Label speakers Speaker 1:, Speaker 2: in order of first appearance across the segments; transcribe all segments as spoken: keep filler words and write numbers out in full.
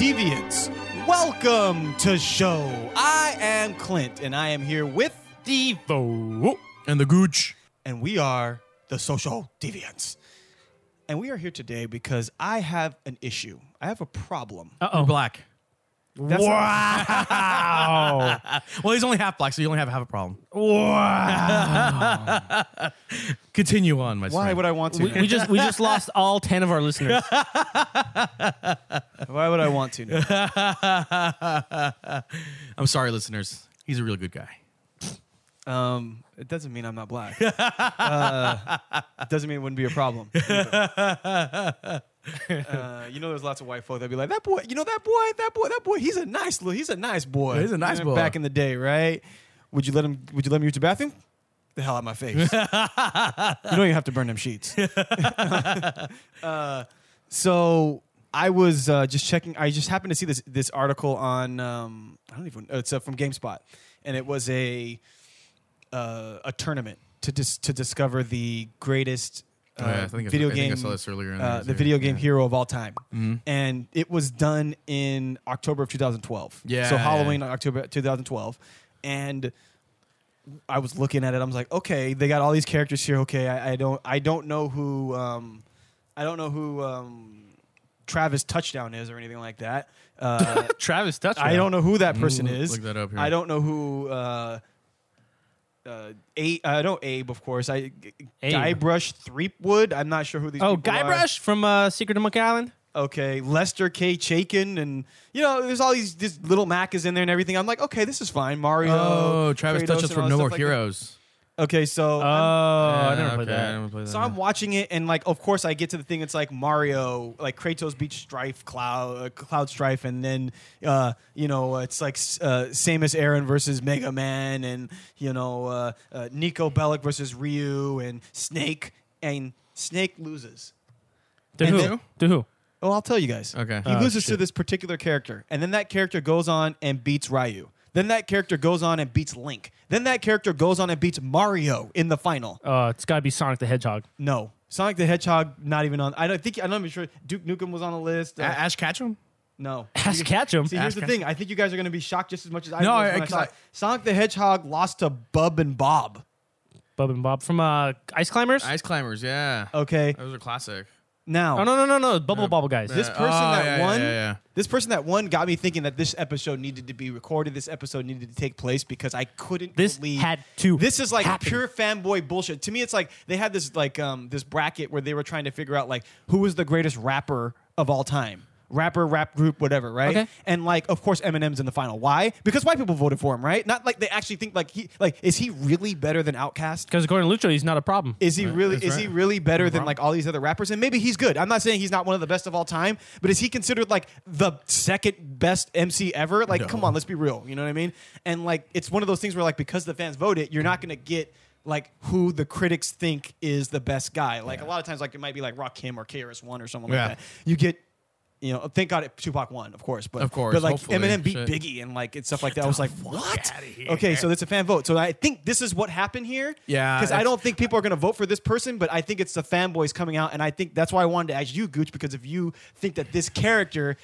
Speaker 1: Deviants. Welcome to show. I am Clint, and I am here with
Speaker 2: Devo and the Gooch,
Speaker 1: and we are the Social Deviants. And we are here today because I have an issue. I have a problem.
Speaker 2: Uh-oh. You're black.
Speaker 1: That's
Speaker 2: wow. Well, he's only half black, so you only have half a problem.
Speaker 3: Wow.
Speaker 2: Continue on, my
Speaker 1: Why
Speaker 2: friend.
Speaker 1: would I want to?
Speaker 3: we, we just we just lost all ten of our listeners.
Speaker 1: Why would I want to? now?
Speaker 2: I'm sorry, listeners. He's a real good guy.
Speaker 1: Um, it doesn't mean I'm not black. uh, it doesn't mean it wouldn't be a problem. uh, you know, there's lots of white folk that be like, that boy, you know, that boy, that boy, that boy, he's a nice little, he's a nice boy.
Speaker 2: He's a nice
Speaker 1: You know,
Speaker 2: boy.
Speaker 1: Back in the day, right? Would you let him? Would you let him use your bathroom? The hell out of my face. You don't even have to burn them sheets. uh, so I was uh, just checking. I just happened to see this this article on. Um, I don't even. It's uh, from GameSpot, and it was a uh, a tournament to dis- to discover the greatest uh,
Speaker 2: Oh, yeah, I think I-
Speaker 1: video
Speaker 2: I think
Speaker 1: game.
Speaker 2: I saw this earlier in
Speaker 1: uh,
Speaker 2: the
Speaker 1: the
Speaker 2: series.
Speaker 1: video game
Speaker 2: Yeah.
Speaker 1: hero of all time,
Speaker 2: Mm-hmm.
Speaker 1: and it was done in October of two thousand twelve.
Speaker 2: Yeah,
Speaker 1: So
Speaker 2: yeah,
Speaker 1: Halloween,
Speaker 2: yeah.
Speaker 1: October two thousand twelve, and I was looking at it. I was like, okay, they got all these characters here. Okay, I, I don't, I don't know who, um, I don't know who um, Travis Touchdown is or anything like that. Uh,
Speaker 3: Travis Touchdown.
Speaker 1: I don't know who that person
Speaker 2: Mm,
Speaker 1: is.
Speaker 2: look that up here.
Speaker 1: I don't know who. Uh, uh, A, I know Abe, of course. I
Speaker 3: Abe.
Speaker 1: Guybrush Threepwood. I'm not sure who these.
Speaker 3: Oh,
Speaker 1: people are.
Speaker 3: Guybrush from uh, Secret of Monkey Island.
Speaker 1: Okay, Lester K. Chaikin, and you know, there's all these this little Mac is in there and everything. I'm like, okay, this is fine. Mario.
Speaker 2: Oh, Travis
Speaker 1: Kratos,
Speaker 2: touches
Speaker 1: and
Speaker 2: from
Speaker 1: all
Speaker 2: No
Speaker 1: stuff
Speaker 2: More
Speaker 1: like that.
Speaker 2: Heroes.
Speaker 1: Okay, so
Speaker 3: Oh,
Speaker 1: I'm-
Speaker 3: I never
Speaker 2: Yeah,
Speaker 3: played
Speaker 2: okay, I
Speaker 3: that.
Speaker 2: never played
Speaker 1: so
Speaker 2: that.
Speaker 1: I'm watching it, and like, of course, I get to the thing. It's like Mario, like Kratos beats Strife, Cloud, uh, Cloud Strife, and then uh, you know, it's like uh, Samus Aran versus Mega Man, and you know, uh, uh, Nico Bellic versus Ryu, and Snake, and Snake loses.
Speaker 3: To
Speaker 1: And
Speaker 3: who?
Speaker 1: then-
Speaker 3: To who?
Speaker 1: Oh, I'll tell you guys.
Speaker 2: Okay.
Speaker 1: He
Speaker 3: Oh,
Speaker 1: loses to
Speaker 3: shit.
Speaker 1: this particular character, and then that character goes on and beats Ryu. Then that character goes on and beats Link. Then that character goes on and beats Mario in the final.
Speaker 3: Uh, it's got to be Sonic the Hedgehog.
Speaker 1: No, Sonic the Hedgehog not even on. I don't think I'm not even sure. Duke Nukem was on the list. Uh,
Speaker 2: A- Ash Ketchum?
Speaker 1: no,
Speaker 3: Ash Ketchum.
Speaker 1: See, here's
Speaker 2: Ash
Speaker 1: the
Speaker 2: Ketchum.
Speaker 1: thing. I think you guys are going to be shocked just as much as I
Speaker 2: No,
Speaker 1: was
Speaker 2: I-
Speaker 1: when I
Speaker 2: 'cause
Speaker 1: saw
Speaker 2: I-
Speaker 1: it. Sonic the Hedgehog lost to Bub and Bob.
Speaker 3: Bub and Bob from uh, Ice Climbers.
Speaker 2: Ice Climbers, yeah.
Speaker 1: Okay,
Speaker 2: Those are classic.
Speaker 1: now
Speaker 3: Oh no no no no! Bubble Bobble guys.
Speaker 1: this
Speaker 2: Yeah.
Speaker 1: person
Speaker 2: Oh,
Speaker 1: that
Speaker 2: yeah, yeah,
Speaker 1: won.
Speaker 2: yeah, yeah.
Speaker 1: This person that won got me thinking that this episode needed to be recorded. This episode needed to take place because I couldn't
Speaker 3: This
Speaker 1: believe
Speaker 3: had to
Speaker 1: This is like
Speaker 3: happen.
Speaker 1: pure fanboy bullshit. To me, it's like they had this like um this bracket where they were trying to figure out like who was the greatest rapper of all time. Rapper, rap group, whatever, right?
Speaker 3: Okay.
Speaker 1: And like, of course, Eminem's in the final. Why? Because white people voted for him, right? Not like they actually think like he like is he really better than Outkast?
Speaker 3: Because according to Lucho, he's not a problem.
Speaker 1: Is he really
Speaker 2: that's
Speaker 1: is he
Speaker 2: right.
Speaker 1: really better than
Speaker 2: problem.
Speaker 1: like all these other rappers? And maybe he's good. I'm not saying he's not one of the best of all time, but is he considered like the second best M C ever? Like,
Speaker 2: No.
Speaker 1: come on, let's be real. You know what I mean? And like, it's one of those things where like because the fans voted, you're not gonna get like who the critics think is the best guy. Like a lot of times, like it might be like Rakim or K R S One or someone
Speaker 2: Yeah.
Speaker 1: like that. You get. You know, thank God it, Tupac won, of course. But
Speaker 2: Of course,
Speaker 1: but like
Speaker 2: hopefully.
Speaker 1: Eminem beat
Speaker 2: Shit.
Speaker 1: Biggie and like and stuff like that. I was like, what?
Speaker 2: outta here.
Speaker 1: Okay, so it's a fan vote. So I think this is what happened here.
Speaker 2: Yeah,
Speaker 1: because I
Speaker 2: that's-
Speaker 1: don't think people are going to vote for this person, but I think it's the fanboys coming out, and I think that's why I wanted to ask you, Gooch, because if you think that this character,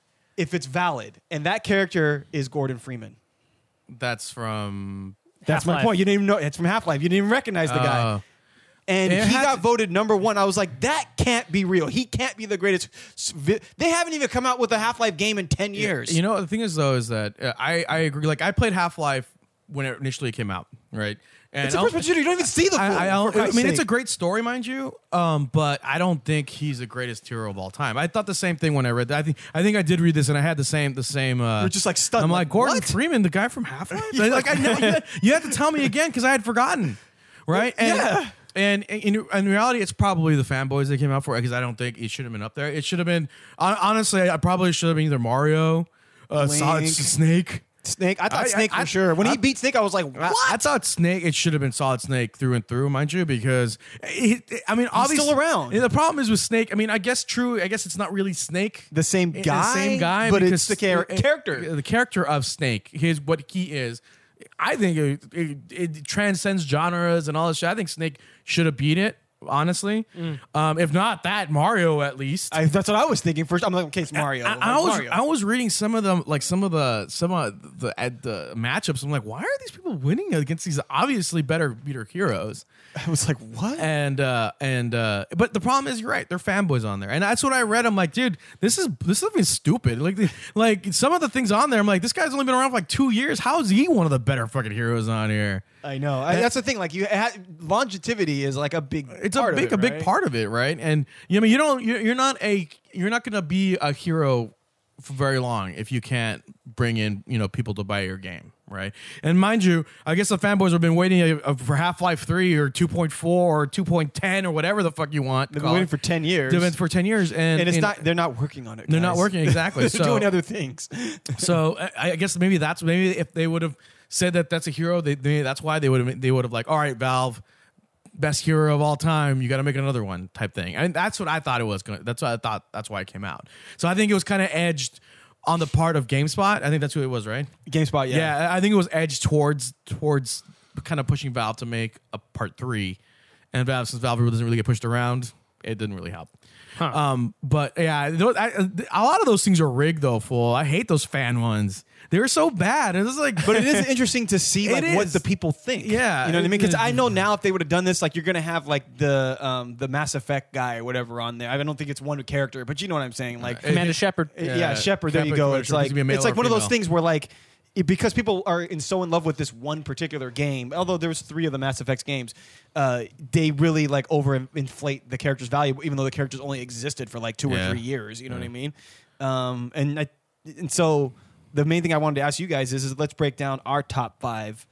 Speaker 1: if it's valid, and that character is Gordon Freeman.
Speaker 2: That's from...
Speaker 1: That's my
Speaker 3: Half-Life.
Speaker 1: point. You didn't even know it's from Half-Life. You didn't even recognize the guy.
Speaker 2: Uh,
Speaker 1: And
Speaker 2: It
Speaker 1: he
Speaker 2: has
Speaker 1: got
Speaker 2: to-
Speaker 1: voted number one. I was like, that can't be real. He can't be the greatest. They haven't even come out with a Half-Life game in ten years.
Speaker 2: You know, the thing is, though, is that uh, I, I agree. Like, I played Half-Life when it initially came out, right? And
Speaker 1: it's a
Speaker 2: I'll-
Speaker 1: first person shooter. You don't even see the.
Speaker 2: I,
Speaker 1: full-
Speaker 2: I,
Speaker 1: for
Speaker 2: don't- I
Speaker 1: Christ's
Speaker 2: mean, it's a
Speaker 1: sake.
Speaker 2: great story, mind you, um, but I don't think he's the greatest hero of all time. I thought the same thing when I read that. I think I think I did read this, and I had the same the same. Uh,
Speaker 1: You're just, like, stunned,
Speaker 2: I'm
Speaker 1: like,
Speaker 2: like, Gordon
Speaker 1: what?
Speaker 2: Freeman, the guy from Half-Life.
Speaker 1: You're
Speaker 2: like,
Speaker 1: like-
Speaker 2: I know, you, had, you had to tell me again because I had forgotten, right? And,
Speaker 1: Yeah.
Speaker 2: And in, in reality, it's probably the fanboys that came out for it because I don't think it should have been up there. It should have been hon- honestly, I probably should have been either Mario, uh, Solid
Speaker 1: Link.
Speaker 2: Snake.
Speaker 1: Snake. I thought
Speaker 2: I-
Speaker 1: Snake
Speaker 2: I-
Speaker 1: for
Speaker 2: I-
Speaker 1: sure. When
Speaker 2: I-
Speaker 1: he beat Snake, I was like, what?
Speaker 2: I, I thought Snake. It should have been Solid Snake through and through, mind you, because he, I mean, obviously
Speaker 1: still around.
Speaker 2: The problem is with Snake. I mean, I guess true. I guess it's not really Snake,
Speaker 1: the same
Speaker 2: the
Speaker 1: guy,
Speaker 2: same guy,
Speaker 1: but
Speaker 2: because
Speaker 1: it's the char-
Speaker 2: it-
Speaker 1: character.
Speaker 2: the character of Snake. His what he is. I think it, it, it transcends genres and all this shit. I think Snake should have beat it. honestly. Um, if not that, Mario at least.
Speaker 1: I, that's what I was thinking first. I'm like, okay, it's Mario.
Speaker 2: I,
Speaker 1: Like,
Speaker 2: I was
Speaker 1: Mario.
Speaker 2: I was reading some of them, like some of the some of the at the matchups. I'm like, why are these people winning against these obviously better better heroes?
Speaker 1: I was like, what?
Speaker 2: And uh and uh but the problem is, you're right, they're fanboys on there, and that's what I read. I'm like, dude, this is this is something stupid. Like the, like some of the things on there, I'm like, this guy's only been around for like two years. How is he one of the better fucking heroes on here?
Speaker 1: I know. I, that's the thing. Like, you ha- longevity is like a big.
Speaker 2: It's
Speaker 1: part
Speaker 2: a big
Speaker 1: of it,
Speaker 2: a big
Speaker 1: right?
Speaker 2: part of it, right? And you know, I mean, you don't you're, you're not a you're not gonna be a hero for very long if you can't bring in, you know, people to buy your game, right? And mind you, I guess the fanboys have been waiting uh, for Half-Life three or two point four or two point ten or whatever the fuck you want.
Speaker 1: They've been waiting for ten years.
Speaker 2: They've been for ten years, and,
Speaker 1: and it's
Speaker 2: and
Speaker 1: not. They're not working on it.
Speaker 2: they're not
Speaker 1: guys.
Speaker 2: working exactly.
Speaker 1: they're
Speaker 2: so
Speaker 1: doing other things.
Speaker 2: so I, I guess maybe that's maybe if they would have said that that's a hero, they, they that's why they would have they would have like, all right, Valve, best hero of all time, you got to make another one type thing. And that's what I thought it was going. That's what I thought. That's why it came out. So I think it was kind of edged on the part of GameSpot. I think that's who it was, right?
Speaker 1: GameSpot, yeah.
Speaker 2: Yeah, I think it was edged towards towards kind of pushing Valve to make a part three, and Valve, since Valve doesn't really get pushed around, it didn't really help.
Speaker 3: Huh.
Speaker 2: Um, but yeah, those- I, a lot of those things are rigged though. Fool, I hate those fan ones. They're so bad. And it's like,
Speaker 1: But it is interesting to see
Speaker 2: It
Speaker 1: like what
Speaker 2: is.
Speaker 1: the people think.
Speaker 2: Yeah.
Speaker 1: you know what I mean? Because I know now if they would have done this, like you're gonna have like the um, the Mass Effect guy or whatever on there. I don't think it's one character, but you know what I'm saying. Like,
Speaker 3: Amanda Shepard.
Speaker 1: yeah,
Speaker 2: Yeah,
Speaker 1: Shepard. There you
Speaker 2: Shepard,
Speaker 1: go.
Speaker 2: whether
Speaker 1: It's
Speaker 2: she
Speaker 1: like
Speaker 2: be a male
Speaker 1: it's like
Speaker 2: or
Speaker 1: one of those
Speaker 2: female.
Speaker 1: things where like. It, because people are in so in love with this one particular game, although there was three of the Mass Effect games, uh, they really like overinflate the character's value, even though the characters only existed for like two
Speaker 2: Yeah.
Speaker 1: or three years. You know
Speaker 2: Yeah.
Speaker 1: what I mean? Um, and I, and so the main thing I wanted to ask you guys is, is let's break down our top five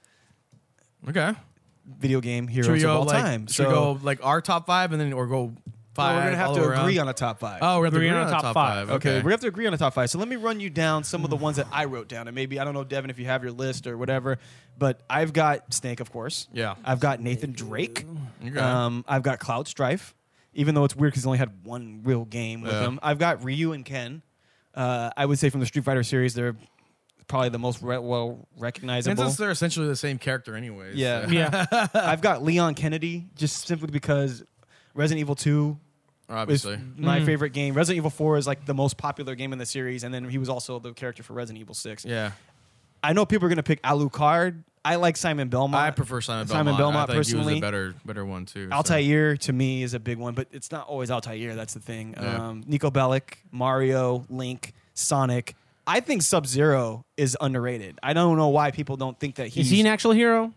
Speaker 2: okay,
Speaker 1: video game heroes
Speaker 2: should we
Speaker 1: of
Speaker 2: go
Speaker 1: all
Speaker 2: like
Speaker 1: time.
Speaker 2: should we go like our top five and then or go five?
Speaker 1: well, we're gonna have
Speaker 2: all
Speaker 1: to
Speaker 2: the way
Speaker 1: agree
Speaker 2: around?
Speaker 1: on a top five.
Speaker 2: Oh, we're gonna
Speaker 3: Agree
Speaker 2: agree
Speaker 3: on
Speaker 2: on
Speaker 3: a
Speaker 2: a
Speaker 3: top
Speaker 2: top
Speaker 3: five.
Speaker 2: five.
Speaker 1: Okay,
Speaker 2: Okay,
Speaker 1: we have to agree on a top five. So let me run you down some of the ones that I wrote down, and maybe I don't know, Devin, if you have your list or whatever. But I've got Snake, of course.
Speaker 2: Yeah.
Speaker 1: I've got Nathan Drake.
Speaker 2: Okay.
Speaker 1: Um, I've got Cloud Strife, even though it's weird because he's only had one real game with
Speaker 2: Yeah.
Speaker 1: him. I've got Ryu and Ken. Uh, I would say from the Street Fighter series, they're probably the most re- well
Speaker 2: and
Speaker 1: recognizable.
Speaker 2: since they're essentially the same character, anyways.
Speaker 1: Yeah.
Speaker 2: so-
Speaker 3: Yeah.
Speaker 1: I've got Leon Kennedy, just simply because Resident Evil two
Speaker 2: obviously.
Speaker 1: is my
Speaker 3: Mm.
Speaker 1: favorite game. Resident Evil four is like the most popular game in the series, and then he was also the character for Resident Evil six.
Speaker 2: Yeah,
Speaker 1: I know people are going to pick Alucard. I like Simon Belmont.
Speaker 2: I prefer Simon Belmont.
Speaker 1: Simon Belmont
Speaker 2: I think
Speaker 1: personally.
Speaker 2: he was a better better one too. so.
Speaker 1: Altair to me is a big one, but it's not always Altair. That's the thing.
Speaker 2: Yeah.
Speaker 1: Um, Nico Bellic, Mario, Link, Sonic. I think Sub Zero is underrated. I don't know why people don't think that he's
Speaker 3: Is he an actual hero?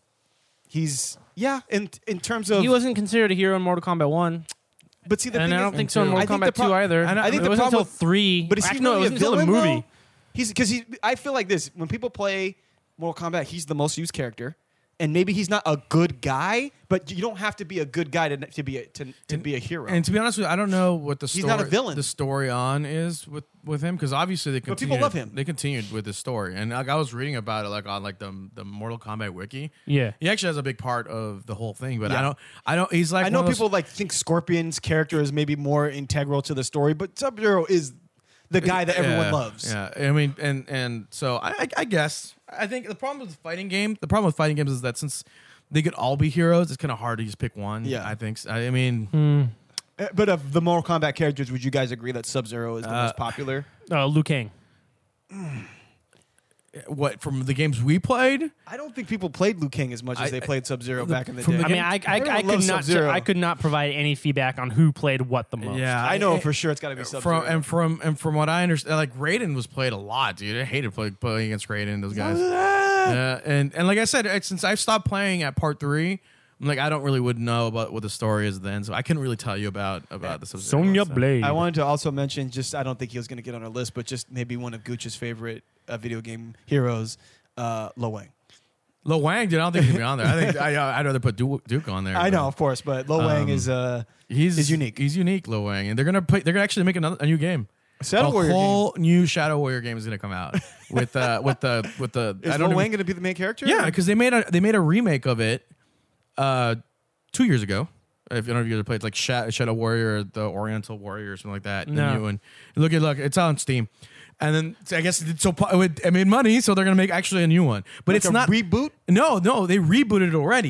Speaker 1: he's yeah in in terms of
Speaker 3: He wasn't considered a hero in Mortal Kombat one.
Speaker 1: but see the
Speaker 3: And
Speaker 1: thing
Speaker 3: I don't
Speaker 1: is,
Speaker 3: think so in
Speaker 2: two.
Speaker 3: Mortal
Speaker 1: I think the
Speaker 3: Kombat two
Speaker 1: pro-
Speaker 3: either.
Speaker 2: and I- I
Speaker 1: think
Speaker 3: it
Speaker 1: the
Speaker 3: wasn't
Speaker 1: problem
Speaker 3: until
Speaker 1: with-
Speaker 3: three.
Speaker 1: But is he
Speaker 3: Actually, no, it
Speaker 1: really
Speaker 3: wasn't
Speaker 1: a
Speaker 3: until the
Speaker 1: villain,
Speaker 3: movie.
Speaker 1: though? He's because he. I feel like this when people play Mortal Kombat, he's the most used character, and maybe he's not a good guy, but you don't have to be a good guy to, to be a, to, to be a hero.
Speaker 2: And to be honest with you, I don't know what the
Speaker 1: He's
Speaker 2: story,
Speaker 1: not a villain.
Speaker 2: the story on is with, with him because obviously they
Speaker 1: But
Speaker 2: continued.
Speaker 1: people love him.
Speaker 2: They continued with the story, and like I was reading about it, like on like the the Mortal Kombat wiki.
Speaker 3: Yeah.
Speaker 2: He actually has a big part of the whole thing, but
Speaker 1: Yeah.
Speaker 2: I don't. I don't. He's like
Speaker 1: I know
Speaker 2: one of those-
Speaker 1: people like think Scorpion's character is maybe more integral to the story, but Sub Zero is the guy that everyone
Speaker 2: Yeah,
Speaker 1: loves.
Speaker 2: Yeah, I mean, and and so I, I, I guess I think the problem with the fighting game, the problem with fighting games is that since they could all be heroes, it's kind of hard to just pick one.
Speaker 1: Yeah.
Speaker 2: I think. So. I mean,
Speaker 1: Uh, But of the Mortal Kombat characters, would you guys agree that Sub Zero is the
Speaker 2: Uh,
Speaker 1: most popular?
Speaker 3: Uh, Liu Kang.
Speaker 2: what from the games we played?
Speaker 1: I don't think people played Liu Kang as much as
Speaker 2: I-
Speaker 1: they played Sub Zero
Speaker 2: the-
Speaker 1: back in the
Speaker 2: from
Speaker 1: day.
Speaker 2: the
Speaker 3: I mean, I, I,
Speaker 1: Everyone
Speaker 3: I could
Speaker 1: loves
Speaker 3: not.
Speaker 1: Sub-Zero.
Speaker 3: I could not provide any feedback on who played what the most.
Speaker 2: Yeah,
Speaker 1: I know
Speaker 2: I-
Speaker 1: for sure it's got to be Sub
Speaker 2: From
Speaker 1: Zero.
Speaker 2: and from and from what I understand, like Raiden was played a lot, dude. I hated play, playing against Raiden. Those guys. Yeah, and and like I said, it- since I've stopped playing at part three, I'm like I don't really would know about what the story is then, so I couldn't really tell you about about the Sub-Zero
Speaker 3: Sonya
Speaker 2: stuff.
Speaker 3: Blade.
Speaker 1: I wanted to also mention, just I don't think he was going to get on our list, but just maybe one of Gooch's favorite uh, video game heroes, uh, Lo Wang.
Speaker 2: Lo Wang, dude. I don't think he'd be on there. I think I, I'd rather put Duke, Duke on there.
Speaker 1: I
Speaker 2: but
Speaker 1: know, of course, but Lo Wang
Speaker 2: Um,
Speaker 1: is uh,
Speaker 2: he's
Speaker 1: is unique.
Speaker 2: He's unique, Lo Wang, and they're gonna play. They're gonna actually make another a new game.
Speaker 1: Shadow
Speaker 2: a
Speaker 1: Warrior game.
Speaker 2: whole new Shadow Warrior game is gonna come out with uh with the with the.
Speaker 1: Is
Speaker 2: I
Speaker 1: Lo
Speaker 2: don't
Speaker 1: Wang
Speaker 2: even,
Speaker 1: going to be the main character?
Speaker 2: yeah, because they made a they made a remake of it, uh, two years ago. If you don't know if you guys played like Sha- Shadow Warrior, or the Oriental Warrior, or something like that. The
Speaker 3: No.
Speaker 2: new one. Look at look, it's on Steam. And then so I guess it, so po- it, it made money, so they're gonna make actually a new one. But
Speaker 1: Like
Speaker 2: it's
Speaker 1: a
Speaker 2: not
Speaker 1: reboot.
Speaker 2: No, no, they rebooted it already.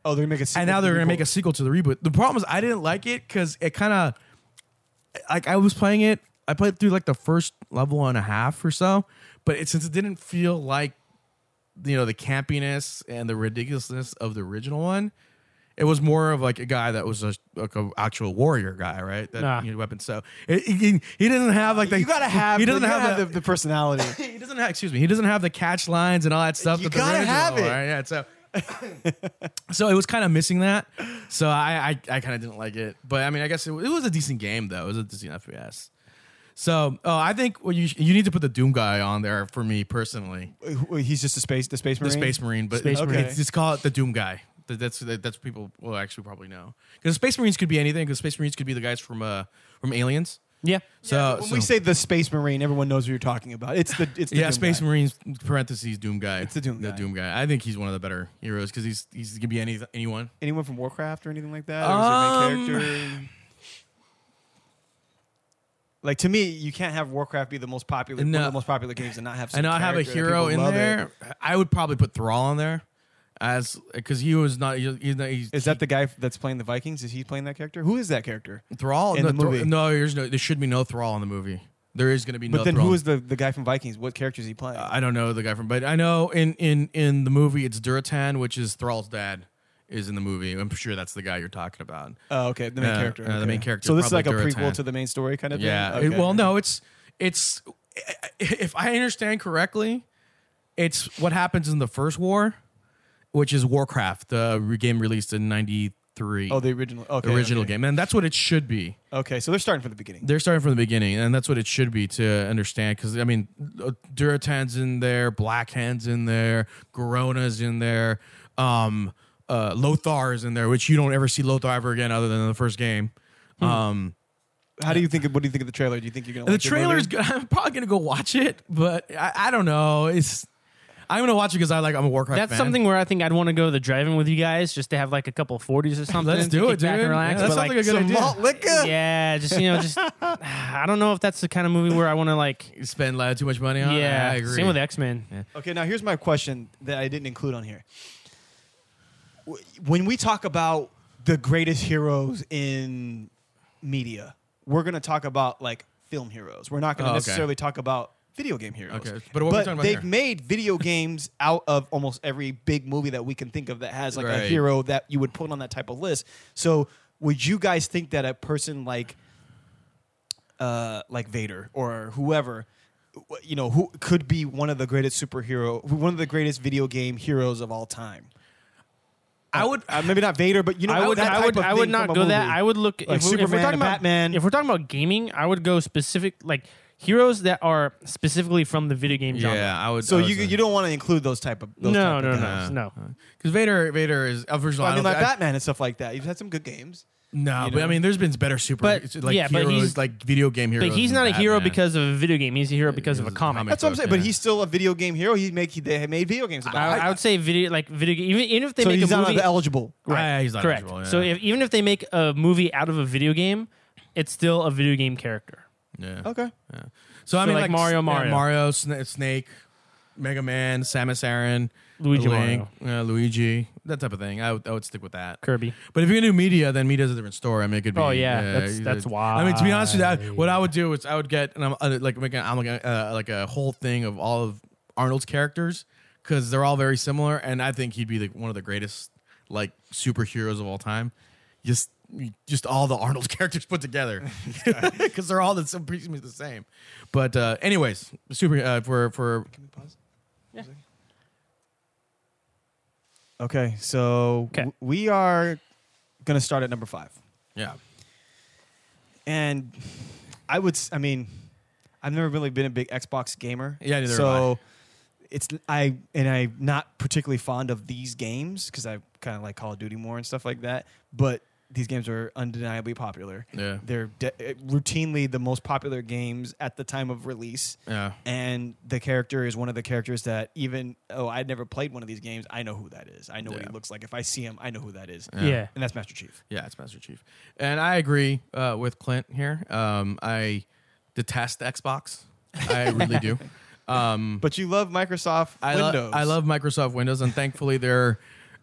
Speaker 1: Oh, they're gonna make a sequel.
Speaker 2: and now
Speaker 1: to
Speaker 2: they're
Speaker 1: the
Speaker 2: gonna make a
Speaker 1: reboot.
Speaker 2: sequel to the reboot. The problem is I didn't like it because it kind of like I was playing it. I played through like the first level and a half or so, but it, since it didn't feel like you know the campiness and the ridiculousness of the original one, it was more of like a guy that was a like a actual warrior guy, right? That
Speaker 3: Nah.
Speaker 2: needed weapons. So it, he, he doesn't have like the
Speaker 1: You gotta have.
Speaker 2: he doesn't
Speaker 1: you
Speaker 2: have,
Speaker 1: gotta
Speaker 2: the,
Speaker 1: have the, the personality.
Speaker 2: he doesn't have excuse me he doesn't have the catch lines and all that stuff.
Speaker 1: You
Speaker 2: that the
Speaker 1: gotta
Speaker 2: original,
Speaker 1: have it.
Speaker 2: right? Yeah, so. So it was kind of missing that, so I I, I kind of didn't like it, but I mean I guess it, it was a decent game though. It was a decent F P S. So oh, I think well, you you need to put the Doom guy on there for me personally,
Speaker 1: He's just a space, the space marine.
Speaker 2: the Space Marine, but
Speaker 3: Space
Speaker 2: it's,
Speaker 1: Marine.
Speaker 2: it's just call it the Doom guy. That- That's that, that's what people will actually probably know because Space Marines could be anything. Because Space Marines could be the guys from uh from Aliens.
Speaker 3: Yeah.
Speaker 2: So
Speaker 1: When
Speaker 2: so-
Speaker 1: we say the space marine, everyone knows what you're talking about. It's the it's the
Speaker 2: yeah,
Speaker 1: Doom
Speaker 2: Space
Speaker 1: guy.
Speaker 2: Marines parentheses Doom guy.
Speaker 1: It's the Doom
Speaker 2: the
Speaker 1: guy.
Speaker 2: Doom guy. I think he's one of the better heroes because he's he's gonna be any anyone.
Speaker 1: Anyone from Warcraft or anything like that? Or
Speaker 2: Um,
Speaker 1: is there a main character? Like to me, you can't have Warcraft be the most popular, one
Speaker 2: No.
Speaker 1: of the most popular games, and not have. Some
Speaker 2: And not have a
Speaker 1: character that
Speaker 2: hero
Speaker 1: people
Speaker 2: in
Speaker 1: love it.
Speaker 2: there. I would probably put Thrall in there as because he was not. He, he's not he's,
Speaker 1: Is that the guy that's playing the Vikings? Is he playing that character? Who is that character?
Speaker 2: Thrall
Speaker 1: in
Speaker 2: no,
Speaker 1: the movie?
Speaker 2: Thr- no, there's no. There should be no Thrall in the movie. There is going to be no.
Speaker 1: But then
Speaker 2: Thrall.
Speaker 1: who is the, the guy from Vikings? What character is he playing?
Speaker 2: I don't know the guy from, but I know in in in the movie it's Duratan, which is Thrall's dad, is in the movie. I'm sure that's the guy you're talking about.
Speaker 1: oh, okay, the main
Speaker 2: uh,
Speaker 1: character.
Speaker 2: uh, the
Speaker 1: okay.
Speaker 2: main character,
Speaker 1: So this is like
Speaker 2: probably
Speaker 1: a prequel
Speaker 2: Duratan.
Speaker 1: to the main story, kind of
Speaker 2: Yeah.
Speaker 1: thing.
Speaker 2: it- well, no, it's it's if I understand correctly, it's what happens in the first war, which is Warcraft, the re- game released in ninety-three.
Speaker 1: Oh, the original. Okay,
Speaker 2: the original
Speaker 1: okay.
Speaker 2: game, and that's what it should be.
Speaker 1: Okay, so they're starting from the beginning.
Speaker 2: They're starting from the beginning, and that's what it should be to understand. Because I mean, uh, Duratan's in there, Blackhand's in there, Gorona's in there, um, uh, Lothar's in there, which you don't ever see Lothar ever again, other than in the first game. Um,
Speaker 1: How do you think? What do you think of the trailer? Do you think you're gonna?
Speaker 2: the
Speaker 1: like
Speaker 2: trailer's
Speaker 1: movie?
Speaker 2: good. I'm probably gonna go watch it, but I, I don't know. It's I'm gonna watch it because I like I'm a Warcraft
Speaker 3: That's
Speaker 2: fan.
Speaker 3: something where I think I'd want to go to the drive-in with you guys just to have like a couple forties or something.
Speaker 2: Let's
Speaker 3: to
Speaker 2: do
Speaker 3: kick
Speaker 2: it,
Speaker 3: back
Speaker 2: dude.
Speaker 3: and relax.
Speaker 2: Yeah, that
Speaker 3: but,
Speaker 2: sounds
Speaker 3: like,
Speaker 2: like a good
Speaker 1: Some
Speaker 2: idea.
Speaker 1: malt liquor.
Speaker 3: yeah, just you know, just I don't know if that's the kind of movie where I want to like.
Speaker 2: You spend uh, too much money on.
Speaker 3: Yeah,
Speaker 2: I agree.
Speaker 3: same with X-Men.
Speaker 1: Okay, now here's my question that I didn't include on here. W- When we talk about the greatest heroes in media, we're going to talk about like film heroes. We're not going to
Speaker 2: Oh, okay.
Speaker 1: necessarily talk about video game heroes.
Speaker 2: Okay, but what are we talking about
Speaker 1: they've
Speaker 2: here?
Speaker 1: made video games out of almost every big movie that we can think of that has like a
Speaker 2: Right.
Speaker 1: hero that you would put on that type of list. So, would you guys think that a person like uh, like Vader or whoever, you know, who could be one of the greatest superhero, one of the greatest video game heroes of all time?
Speaker 2: I would.
Speaker 1: Uh, maybe not Vader, but you know,
Speaker 3: I would,
Speaker 1: that
Speaker 3: I
Speaker 1: type
Speaker 3: would,
Speaker 1: of
Speaker 3: I would
Speaker 1: thing
Speaker 3: not
Speaker 1: from a
Speaker 3: go that.
Speaker 1: movie.
Speaker 3: I would look
Speaker 1: Like
Speaker 3: if, we're, if we're
Speaker 1: Superman,
Speaker 3: talking about
Speaker 1: Batman.
Speaker 3: If we're talking about gaming, I would go specific like heroes that are specifically from the video game genre.
Speaker 2: Yeah, I would.
Speaker 1: So
Speaker 2: I would
Speaker 1: you
Speaker 2: say-
Speaker 1: you don't want to include those type of those
Speaker 3: No,
Speaker 1: type
Speaker 3: no,
Speaker 1: of
Speaker 3: no,
Speaker 1: guys.
Speaker 3: no.
Speaker 2: Because Vader, Vader is. Uh, first of all,
Speaker 1: Well, I mean,
Speaker 2: don't
Speaker 1: like
Speaker 2: thi-
Speaker 1: Batman and stuff like that. You've had some good games.
Speaker 2: No,
Speaker 1: you
Speaker 2: but
Speaker 1: know?
Speaker 2: I mean, there's been better super,
Speaker 3: But,
Speaker 2: like
Speaker 3: yeah, but
Speaker 2: heroes,
Speaker 3: he's-
Speaker 2: like video game heroes.
Speaker 3: But he's
Speaker 2: than
Speaker 3: not a hero
Speaker 2: Batman.
Speaker 3: because of a video game. He's a hero because of a
Speaker 2: He's a
Speaker 3: comic.
Speaker 2: comic.
Speaker 1: That's what I'm
Speaker 2: book,
Speaker 1: saying. But
Speaker 2: yeah.
Speaker 1: he's still a video game hero. He make he, they made video games about.
Speaker 3: I,
Speaker 1: it.
Speaker 3: I would say video like video game. Even, even if they
Speaker 1: so
Speaker 3: make
Speaker 1: he's
Speaker 3: a
Speaker 1: not
Speaker 3: movie,
Speaker 1: eligible.
Speaker 2: Right, he's not
Speaker 3: correct.
Speaker 2: eligible, yeah.
Speaker 3: So if, even if they make a movie out of a video game, it's still a video game character.
Speaker 2: Yeah.
Speaker 1: Okay.
Speaker 2: Yeah. So, I
Speaker 3: So,
Speaker 2: mean,
Speaker 3: like
Speaker 2: like,
Speaker 3: Mario,
Speaker 2: yeah,
Speaker 3: Mario.
Speaker 2: Mario, Sna- Snake, Mega Man, Samus Aran,
Speaker 3: Luigi
Speaker 2: Link, uh, Luigi, that type of thing. I would, I would stick with that.
Speaker 3: Kirby.
Speaker 2: But if you're gonna do media, then media's a different story. I mean, it could be.
Speaker 3: Oh, yeah, that's-
Speaker 2: you-
Speaker 3: that's
Speaker 2: I mean, to be honest with you, I,
Speaker 3: why.
Speaker 2: what I would do is I would get and I'm uh, like making I'm like a, uh, like a whole thing of all of Arnold's characters because they're all very similar, and I think he'd be like one of the greatest like superheroes of all time. Just just all the Arnold characters put together because they're all the same, pretty much the same. But uh, anyways, super uh, for for
Speaker 1: Can we pause?
Speaker 3: Yeah.
Speaker 1: Okay, so
Speaker 3: Okay.
Speaker 1: w- we are gonna start at number five,
Speaker 2: yeah.
Speaker 1: and I would. s- I mean, I've never really been a big Xbox gamer.
Speaker 2: Yeah, neither have
Speaker 1: so it's I and I'm not particularly fond of these games because I kind of like Call of Duty more and stuff like that. But these games are undeniably popular.
Speaker 2: Yeah.
Speaker 1: They're de- routinely the most popular games at the time of release.
Speaker 2: Yeah.
Speaker 1: And the character is one of the characters that even oh I'd never played one of these games, I know who that is. I know what
Speaker 2: Yeah.
Speaker 1: he looks like. If I see him, I know who that is.
Speaker 2: Yeah.
Speaker 3: Yeah.
Speaker 1: And that's Master Chief.
Speaker 2: Yeah, it's Master Chief. And I agree uh, with Clint here. Um, I detest Xbox. I really do. Um,
Speaker 1: But you love Microsoft
Speaker 2: I, lo-
Speaker 1: Windows.
Speaker 2: I love Microsoft Windows, and thankfully they're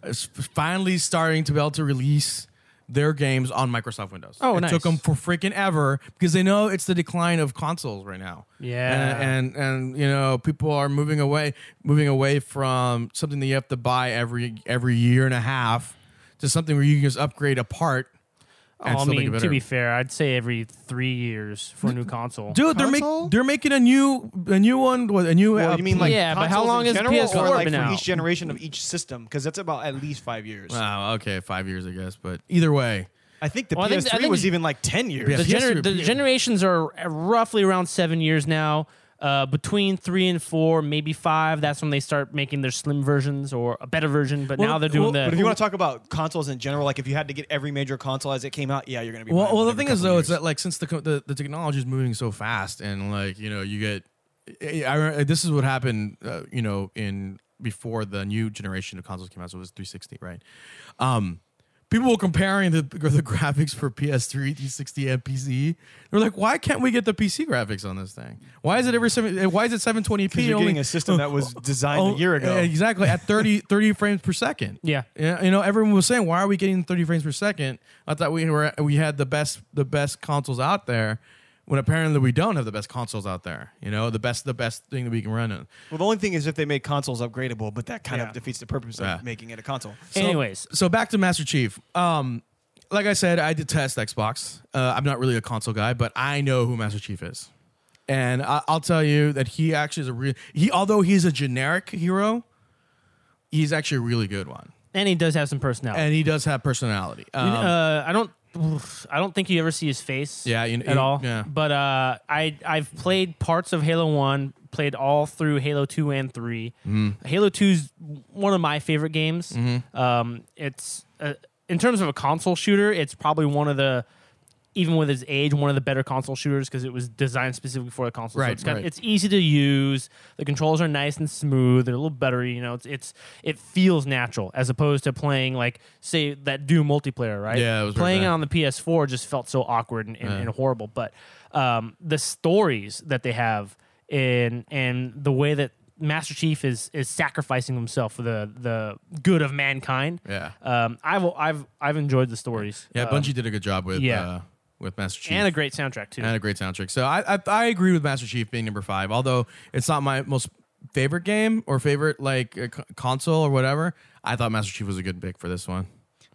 Speaker 2: is finally starting to be able to release their games on Microsoft Windows.
Speaker 3: Oh,
Speaker 2: it
Speaker 3: nice.
Speaker 2: took them for freaking ever because they know it's the decline of consoles right now.
Speaker 3: Yeah.
Speaker 2: and, and and you know people are moving away, moving away from something that you have to buy every every year and a half to something where you can just upgrade a part. And
Speaker 3: Oh, I
Speaker 2: still make it
Speaker 3: mean,
Speaker 2: better.
Speaker 3: to be fair, I'd say every three years for a new console.
Speaker 2: Dude, they're
Speaker 1: Console?
Speaker 2: making they're making a new a new one. What, a new?
Speaker 1: Well,
Speaker 2: uh,
Speaker 1: you mean like
Speaker 3: Yeah, but how
Speaker 1: consoles
Speaker 3: long
Speaker 1: in
Speaker 3: has
Speaker 1: general,
Speaker 3: P S four
Speaker 1: or like
Speaker 3: been
Speaker 1: for
Speaker 3: out?
Speaker 1: each generation of each system? Because that's about at least five years.
Speaker 2: Oh, okay, five years, I guess. But either way,
Speaker 1: I think the
Speaker 3: Well, I think-
Speaker 1: P S
Speaker 3: I
Speaker 1: three
Speaker 3: think
Speaker 1: was
Speaker 3: the-
Speaker 1: even like ten years.
Speaker 2: Yeah.
Speaker 3: the,
Speaker 2: P S three
Speaker 3: gener- the
Speaker 2: yeah.
Speaker 3: generations are roughly around seven years now. Uh, between three and four, maybe five. That's when they start making their slim versions or a better version. But
Speaker 2: Well,
Speaker 3: now they're doing
Speaker 2: well,
Speaker 1: But if
Speaker 3: the.
Speaker 1: you want to talk about consoles in general, like if you had to get every major console as it came out, yeah, you're gonna be.
Speaker 2: well,
Speaker 1: buying
Speaker 2: well,
Speaker 1: one
Speaker 2: the
Speaker 1: every
Speaker 2: thing is
Speaker 1: couple
Speaker 2: though, it's
Speaker 1: years.
Speaker 2: that like since the co- the, the technology is moving so fast, and like you know, you get. I, I, this is what happened, uh, you know, in before the new generation of consoles came out. So it was three sixty, right? Um, people were comparing the the graphics for P S three, three sixty, and P C. They're like, why can't we get the P C graphics on this thing? Why is it every seven? Why is it seven twenty p?
Speaker 1: because you're
Speaker 2: only
Speaker 1: getting a system that was designed
Speaker 2: Oh,
Speaker 1: a year ago.
Speaker 2: exactly at thirty, thirty frames per second.
Speaker 3: Yeah.
Speaker 2: Yeah, you know, everyone was saying, "Why are we getting thirty frames per second?" I thought we were we had the best the best consoles out there, when apparently we don't have the best consoles out there. You know, the best the best thing that we can run on.
Speaker 1: Well, the only thing is if they make consoles upgradable, but that kind
Speaker 3: Yeah.
Speaker 1: of defeats the purpose
Speaker 2: Yeah.
Speaker 1: of making it a console.
Speaker 2: So-
Speaker 3: Anyways,
Speaker 2: so back to Master Chief. Um, like I said, I detest Xbox. Uh, I'm not really a console guy, but I know who Master Chief is, and I, I'll tell you that he actually is a real. He although he's a generic hero, he's actually a really good one,
Speaker 3: and he does have some personality.
Speaker 2: and he does have personality. Um,
Speaker 3: uh, I don't. I don't think you ever see his face.
Speaker 2: Yeah, you-
Speaker 3: at
Speaker 2: you-
Speaker 3: all.
Speaker 2: yeah.
Speaker 3: But uh, I I've played parts of Halo One, played all through Halo Two and Three.
Speaker 2: Mm-hmm.
Speaker 3: Halo Two's one of my favorite games. Um, it's uh, in terms of a console shooter, it's probably one of the, even with its age, one of the better console shooters because it was designed specifically for the console.
Speaker 2: Right,
Speaker 3: so it's, kind
Speaker 2: right.
Speaker 3: of, it's easy to use. The controls are nice and smooth. They're a little buttery. You know, it's it's it feels natural as opposed to playing like say that Doom multiplayer, right?
Speaker 2: Yeah, it was very
Speaker 3: playing it
Speaker 2: bad.
Speaker 3: on the P S four just felt so awkward and, and,
Speaker 2: Yeah.
Speaker 3: and horrible. But um, the stories that they have in and the way that Master Chief is is sacrificing himself for the the good of mankind.
Speaker 2: Yeah.
Speaker 3: Um, I've I've I've enjoyed the stories.
Speaker 2: Yeah,
Speaker 3: Um,
Speaker 2: Bungie did a good job with
Speaker 3: yeah.
Speaker 2: uh, with Master Chief
Speaker 3: and a great soundtrack too.
Speaker 2: and a great soundtrack. So I, I I agree with Master Chief being number five, although it's not my most favorite game or favorite like uh, c- console or whatever. I thought Master Chief was a good pick for this one.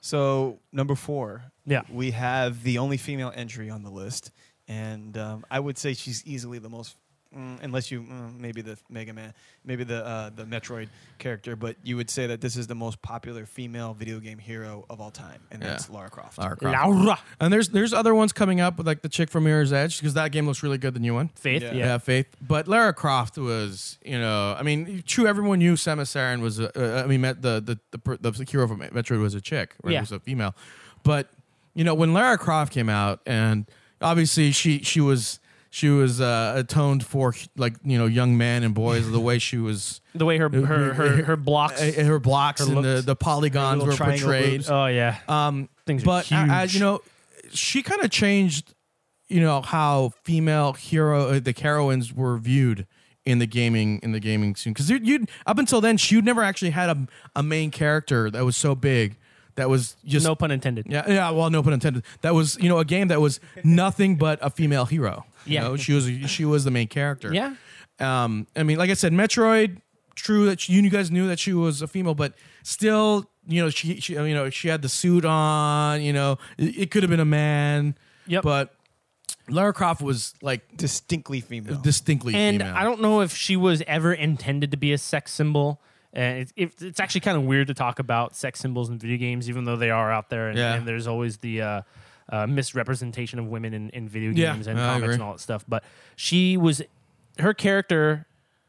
Speaker 1: So number four,
Speaker 3: Yeah.
Speaker 1: we have the only female entry on the list, and um, I would say she's easily the most, mm, unless you mm, maybe the Mega Man, maybe the uh, the Metroid character, but you would say that this is the most popular female video game hero of all time, and
Speaker 2: Yeah.
Speaker 1: that's Lara Croft.
Speaker 2: Lara Croft.
Speaker 3: Laura
Speaker 2: And there's there's other ones coming up with like the chick from Mirror's Edge because that game looks really good. The new one.
Speaker 3: Faith.
Speaker 1: Yeah.
Speaker 3: Yeah.
Speaker 2: Yeah, Faith. But Lara Croft was, you know, I mean, true. Everyone knew Samus Aran was, a, uh, I mean, met the the the, per- the hero from Metroid was a chick, right?
Speaker 3: Yeah.
Speaker 2: It was a female. But you know, when Lara Croft came out, and obviously she she was she was uh, atoned for like you know young men and boys the way she was.
Speaker 3: The way her her her, her blocks.
Speaker 2: uh, her blocks
Speaker 3: her
Speaker 2: and the,
Speaker 3: looks.
Speaker 2: the polygons
Speaker 1: Her
Speaker 2: were
Speaker 1: little triangle
Speaker 2: portrayed.
Speaker 1: boobs.
Speaker 3: Oh yeah.
Speaker 2: Um,
Speaker 3: Things are
Speaker 2: but I- I-
Speaker 3: huge.
Speaker 2: you know, she kind of changed, you know, how female hero uh, the heroines were viewed in the gaming in the gaming scene. Because you up until then, she never actually had a a main character that was so big that was just
Speaker 3: No pun intended.
Speaker 2: yeah yeah well no pun intended. That was you know a game that was nothing but a female hero. You
Speaker 3: Yeah.
Speaker 2: know, she was she was the main character.
Speaker 3: Yeah.
Speaker 2: Um, I mean, like I said, Metroid. True that she, you guys knew that she was a female, but still, you know, she, she you know, she had the suit on. You know, it, it could have been a man.
Speaker 3: Yep.
Speaker 2: But Lara Croft was like
Speaker 1: Distinctly female.
Speaker 2: distinctly
Speaker 3: And
Speaker 2: female.
Speaker 3: I don't know if she was ever intended to be a sex symbol. And it's, it, it's actually kind of weird to talk about sex symbols in video games, even though they are out there. And,
Speaker 2: Yeah.
Speaker 3: and there's always the uh, uh, misrepresentation of women in, in video
Speaker 2: Yeah,
Speaker 3: games and
Speaker 2: I
Speaker 3: comics
Speaker 2: agree.
Speaker 3: and all that stuff. But she was, her character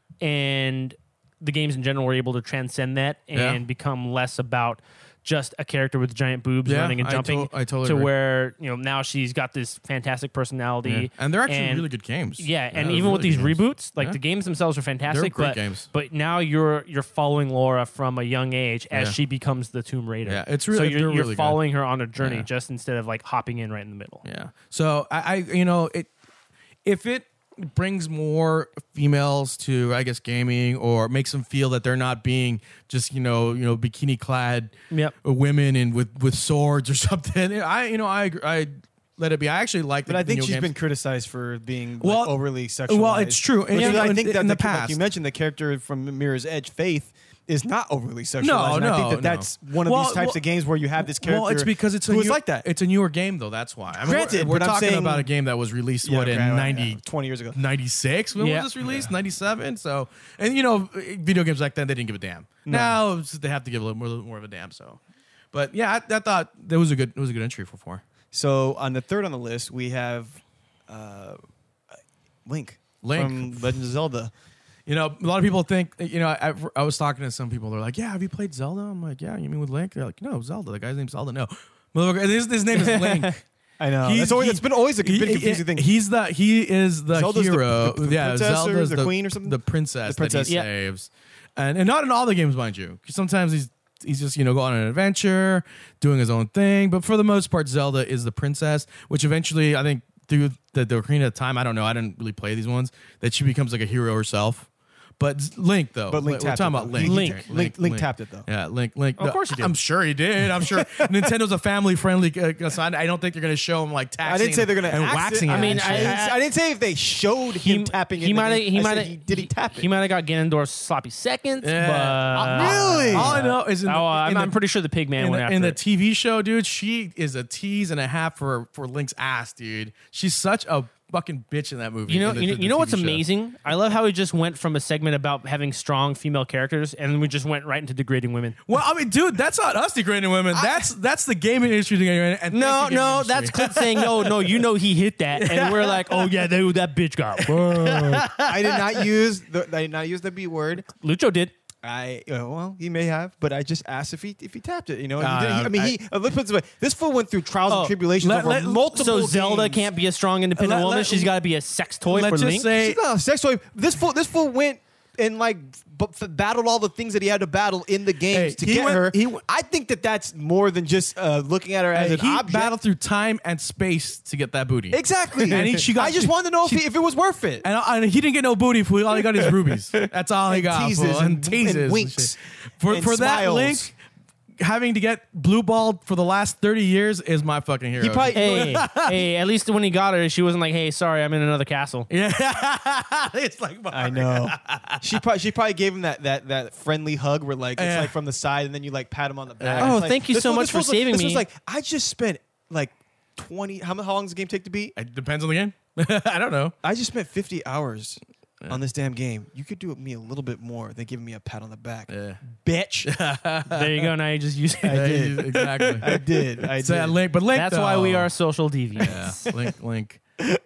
Speaker 3: and the games in general were able to transcend that and
Speaker 2: Yeah.
Speaker 3: become less about just a character with giant boobs
Speaker 2: Yeah,
Speaker 3: running and
Speaker 2: I
Speaker 3: jumping
Speaker 2: to- I totally
Speaker 3: to
Speaker 2: agree.
Speaker 3: where, you know, now she's got this fantastic personality.
Speaker 2: Yeah. And they're actually
Speaker 3: and-
Speaker 2: really good games.
Speaker 3: Yeah, and
Speaker 2: they're
Speaker 3: even with
Speaker 2: really
Speaker 3: these
Speaker 2: good games.
Speaker 3: reboots, like
Speaker 2: Yeah.
Speaker 3: the games themselves are fantastic.
Speaker 2: great
Speaker 3: but,
Speaker 2: games.
Speaker 3: But now you're you're following Laura from a young age as
Speaker 2: Yeah.
Speaker 3: she becomes the Tomb Raider.
Speaker 2: Yeah, it's
Speaker 3: so
Speaker 2: really-
Speaker 3: you're,
Speaker 2: they're
Speaker 3: you're
Speaker 2: really good.
Speaker 3: following her on a journey
Speaker 2: Yeah.
Speaker 3: just instead of like hopping in right in the middle.
Speaker 2: Yeah. So I, I you know, it if it brings more females to, I guess, gaming, or makes them feel that they're not being just, you know, you know, bikini clad
Speaker 3: Yep.
Speaker 2: women and with, with swords or something. I, you know, I, agree- I let it be. I actually like the
Speaker 1: But I think
Speaker 2: video
Speaker 1: she's
Speaker 2: games.
Speaker 1: been criticized for being like,
Speaker 2: Well-
Speaker 1: overly sexualized.
Speaker 2: well, it's true.
Speaker 1: But
Speaker 2: And,
Speaker 1: yeah,
Speaker 2: you know,
Speaker 1: I
Speaker 2: in-
Speaker 1: think that
Speaker 2: in the
Speaker 1: the, like
Speaker 2: past-
Speaker 1: you mentioned, the character from Mirror's Edge, Faith, is not overly sexualized.
Speaker 2: No,
Speaker 1: and I think
Speaker 2: no,
Speaker 1: that
Speaker 2: no.
Speaker 1: that's one of
Speaker 2: Well,
Speaker 1: these types
Speaker 2: well-
Speaker 1: of games where you have this character
Speaker 2: Well, it's because it's a
Speaker 1: who is
Speaker 2: new-
Speaker 1: like that.
Speaker 2: It's a newer game, though. That's why. I mean,
Speaker 1: Granted,
Speaker 2: we're, we're
Speaker 1: but I'm
Speaker 2: talking
Speaker 1: saying-
Speaker 2: about a game that was released
Speaker 1: Yeah,
Speaker 2: what
Speaker 1: okay,
Speaker 2: in
Speaker 1: yeah,
Speaker 2: ninety,
Speaker 1: twenty years ago.
Speaker 2: ninety-six. When
Speaker 3: Yeah.
Speaker 2: was this released? ninety-seven. So, and you know, video games back then they didn't give a damn. Now it's just they have to give a little more, little more of a damn. So, but yeah, I, I thought that was a good. It was a good entry for four.
Speaker 1: So on the third on the list, we have uh, Link,
Speaker 2: Link.
Speaker 1: from Legend of Zelda.
Speaker 2: You know, a lot of people think. You know, I, I was talking to some people. They're like, "Yeah, have you played Zelda?" I'm like, "Yeah." You mean with Link? They're like, "No, Zelda. The guy's name's Zelda." No, motherfucker. His, his name is Link.
Speaker 1: I know.
Speaker 2: He's-
Speaker 1: It's always,
Speaker 2: he-
Speaker 1: it's been always a
Speaker 2: He-
Speaker 1: bit confusing thing.
Speaker 2: He's the he is the
Speaker 1: Zelda's the-
Speaker 2: hero.
Speaker 1: the- the
Speaker 2: yeah,
Speaker 1: princess or
Speaker 2: Zelda's
Speaker 1: the queen or something?
Speaker 2: The princess,
Speaker 1: The princess.
Speaker 2: that he
Speaker 3: Yeah.
Speaker 2: saves, and and not in all the games, mind you. 'Cause sometimes he's he's just you know going on an adventure, doing his own thing. But for the most part, Zelda is the princess, which eventually I think through the, the Ocarina of Time, I don't know, I didn't really play these ones, that she becomes like a hero herself. But Z- Link though,
Speaker 1: But Link
Speaker 2: we're
Speaker 1: tapped
Speaker 2: talking
Speaker 1: it,
Speaker 2: about
Speaker 1: though.
Speaker 2: Link.
Speaker 3: Link.
Speaker 2: Link,
Speaker 1: Link- Link tapped it, though.
Speaker 2: Yeah, Link. Link.
Speaker 3: Of course he did.
Speaker 2: I'm sure he did. I'm sure Nintendo's a family friendly. Uh, so I I don't think they're going to show him like taxing.
Speaker 1: I didn't say they're going to
Speaker 2: and
Speaker 1: axe
Speaker 2: waxing.
Speaker 1: it.
Speaker 2: it
Speaker 3: I mean,
Speaker 2: and
Speaker 1: I,
Speaker 2: shit.
Speaker 1: didn't, I didn't say if they showed him tapping.
Speaker 3: He
Speaker 1: in the
Speaker 3: might have.
Speaker 1: game.
Speaker 3: He
Speaker 1: I
Speaker 3: might
Speaker 1: said
Speaker 3: have.
Speaker 1: Did he tap it?
Speaker 3: He might have got Ganondorf's sloppy seconds.
Speaker 2: Yeah.
Speaker 3: But
Speaker 1: Really?
Speaker 2: All I know is in
Speaker 3: Oh,
Speaker 2: the,
Speaker 3: I'm,
Speaker 2: in
Speaker 3: I'm
Speaker 2: the-
Speaker 3: pretty sure the pig man
Speaker 2: in
Speaker 3: went
Speaker 2: the,
Speaker 3: after
Speaker 2: in the
Speaker 3: it.
Speaker 2: T V show, dude, she is a tease and a half for for Link's ass, dude. She's such a fucking bitch in that movie.
Speaker 3: You know,
Speaker 2: in the-
Speaker 3: you know,
Speaker 2: the
Speaker 3: you know
Speaker 2: T V
Speaker 3: what's
Speaker 2: show.
Speaker 3: amazing? I love how we just went from a segment about having strong female characters, and then we just went right into degrading women.
Speaker 2: Well, I mean, dude, that's not us degrading women. That's that's the gaming industry degrading. And
Speaker 3: No,
Speaker 2: thank you,
Speaker 3: no,
Speaker 2: gaming
Speaker 3: that's
Speaker 2: industry.
Speaker 3: Clint saying, "No, no, you know he hit that," and we're like, "Oh yeah, dude, that bitch got." burned."
Speaker 1: I did not use the. I did not use the B word.
Speaker 3: Lucho did.
Speaker 1: I uh, well, he may have, but I just asked if he if he tapped it. You know, and he
Speaker 2: Uh,
Speaker 1: did, he, I mean,
Speaker 2: I-
Speaker 1: he. Uh, let's put it this way: this fool went through trials
Speaker 3: Oh,
Speaker 1: and tribulations
Speaker 2: let-
Speaker 1: over
Speaker 2: let-
Speaker 1: multiple.
Speaker 3: So Zelda
Speaker 1: games.
Speaker 3: can't be a strong, independent
Speaker 2: Let-
Speaker 3: woman.
Speaker 2: let-
Speaker 3: She's got to be a sex toy
Speaker 2: Let's
Speaker 3: for
Speaker 2: just
Speaker 3: Link.
Speaker 2: say-
Speaker 1: She's not a sex toy. This fool. This fool went and like b- f- battled all the things that he had to battle in the games
Speaker 2: Hey,
Speaker 1: to
Speaker 2: he
Speaker 1: get
Speaker 2: went-
Speaker 1: her.
Speaker 2: he went-
Speaker 1: I think that that's more than just uh, looking at her as
Speaker 2: Hey,
Speaker 1: an
Speaker 2: he
Speaker 1: object.
Speaker 2: battled through time and space to get that booty.
Speaker 1: Exactly.
Speaker 2: And he- she got-
Speaker 1: I just wanted to know if,
Speaker 2: she-
Speaker 1: he, if it was worth it.
Speaker 2: And, and he didn't get no booty. Fool. All he got is rubies. That's all he
Speaker 1: And
Speaker 2: got.
Speaker 1: teases
Speaker 2: fool.
Speaker 1: and-
Speaker 2: and teases
Speaker 1: and
Speaker 2: and
Speaker 1: winks
Speaker 2: shit. For
Speaker 1: and
Speaker 2: for that
Speaker 1: smiles.
Speaker 2: Link having to get blue balled for the last thirty years is my fucking hero.
Speaker 1: He probably.
Speaker 3: Hey, hey, at least when he got her, she wasn't like, "Hey, sorry, I'm in another castle."
Speaker 2: yeah, it's like
Speaker 1: I know. she probably she probably gave him that that that friendly hug where like it's
Speaker 2: Yeah.
Speaker 1: like from the side and then you like pat him on the back.
Speaker 3: Oh,
Speaker 1: It's like-
Speaker 3: thank you
Speaker 1: this
Speaker 3: so
Speaker 1: fool-
Speaker 3: much
Speaker 1: this
Speaker 3: for
Speaker 1: fool's like-
Speaker 3: saving
Speaker 1: this
Speaker 3: me.
Speaker 1: was like I just spent like twenty. How, how long does the game take to beat?
Speaker 2: It depends on the game. I don't know.
Speaker 1: I just spent fifty hours on this damn game. You could do me a little bit more than giving me a pat on the back,
Speaker 2: Yeah.
Speaker 1: bitch.
Speaker 3: There you go. Now you just use it.
Speaker 1: I did.
Speaker 2: exactly.
Speaker 1: I did. I
Speaker 2: So, yeah,
Speaker 1: did.
Speaker 2: Link, but Link.
Speaker 3: That's why
Speaker 2: though-
Speaker 3: we are social deviants.
Speaker 2: Yeah, Link, Link.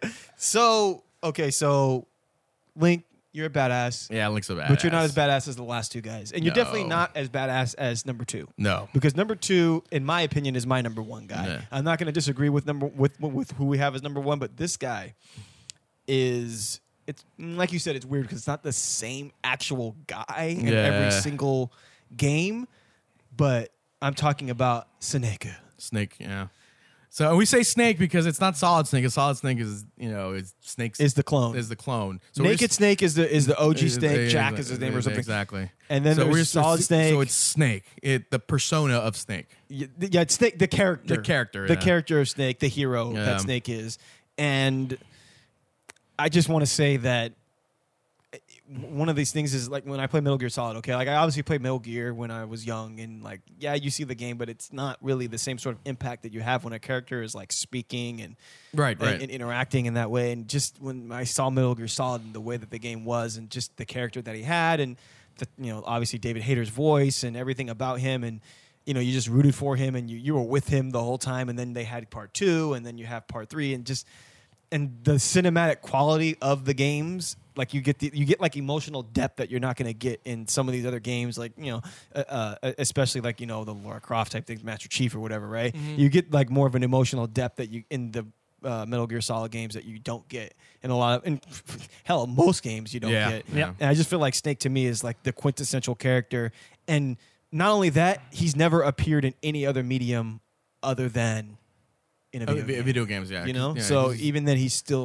Speaker 1: So okay, so Link, you're a badass,
Speaker 2: Yeah, Link's a badass.
Speaker 1: but you're not as badass as the last two guys, and you're definitely
Speaker 2: No.
Speaker 1: not as badass as number two.
Speaker 2: No.
Speaker 1: Because number two, in my opinion, is my number one guy.
Speaker 2: Yeah.
Speaker 1: I'm not going to disagree with number with with who we have as number one, but this guy is it's like you said, it's weird because it's not the same actual guy in
Speaker 2: Yeah.
Speaker 1: every single game. But I'm talking about Seneca.
Speaker 2: Snake. Yeah. So we say Snake because it's not Solid Snake. A Solid Snake is you know it's Snake's
Speaker 1: Is the clone.
Speaker 2: is the clone. So we're
Speaker 1: Naked
Speaker 2: just-
Speaker 1: Snake is the is the O G
Speaker 2: is-
Speaker 1: Snake.
Speaker 2: is-
Speaker 1: Jack is his name or something.
Speaker 2: Exactly.
Speaker 1: And then
Speaker 2: so
Speaker 1: there's
Speaker 2: we're
Speaker 1: Solid
Speaker 2: so,
Speaker 1: Snake.
Speaker 2: So it's Snake. It the persona of Snake.
Speaker 1: Y- Yeah, it's Snake, the character.
Speaker 2: The character,
Speaker 1: The
Speaker 2: yeah.
Speaker 1: character of Snake, the hero
Speaker 2: Yeah.
Speaker 1: that Snake is. And I just want to say that one of these things is like when I play Metal Gear Solid, okay? Like I obviously played Metal Gear when I was young and like, yeah, you see the game, but it's not really the same sort of impact that you have when a character is like speaking and
Speaker 2: Right.
Speaker 1: and,
Speaker 2: Right.
Speaker 1: and interacting in that way. And just when I saw Metal Gear Solid and the way that the game was and just the character that he had and, the, you know, obviously David Hayter's voice and everything about him and, you know, you just rooted for him and you, you were with him the whole time. And then they had part two and then you have part three and just, and the cinematic quality of the games, like you get the, you get like emotional depth that you're not going to get in some of these other games, like you know, uh, uh, especially like you know the Lara Croft type things, Master Chief or whatever, right?
Speaker 2: Mm-hmm.
Speaker 1: You get like more of an emotional depth that you in the uh, Metal Gear Solid games that you don't get in a lot of, in hell, most games you don't
Speaker 2: Yeah,
Speaker 1: get.
Speaker 2: yeah.
Speaker 1: And I just feel like Snake to me is like the quintessential character, and not only that, he's never appeared in any other medium other than in a
Speaker 2: Oh,
Speaker 1: video,
Speaker 2: vi-
Speaker 1: game.
Speaker 2: video games. Yeah.
Speaker 1: You know,
Speaker 2: Yeah,
Speaker 1: so
Speaker 2: he's-
Speaker 1: even then, he's still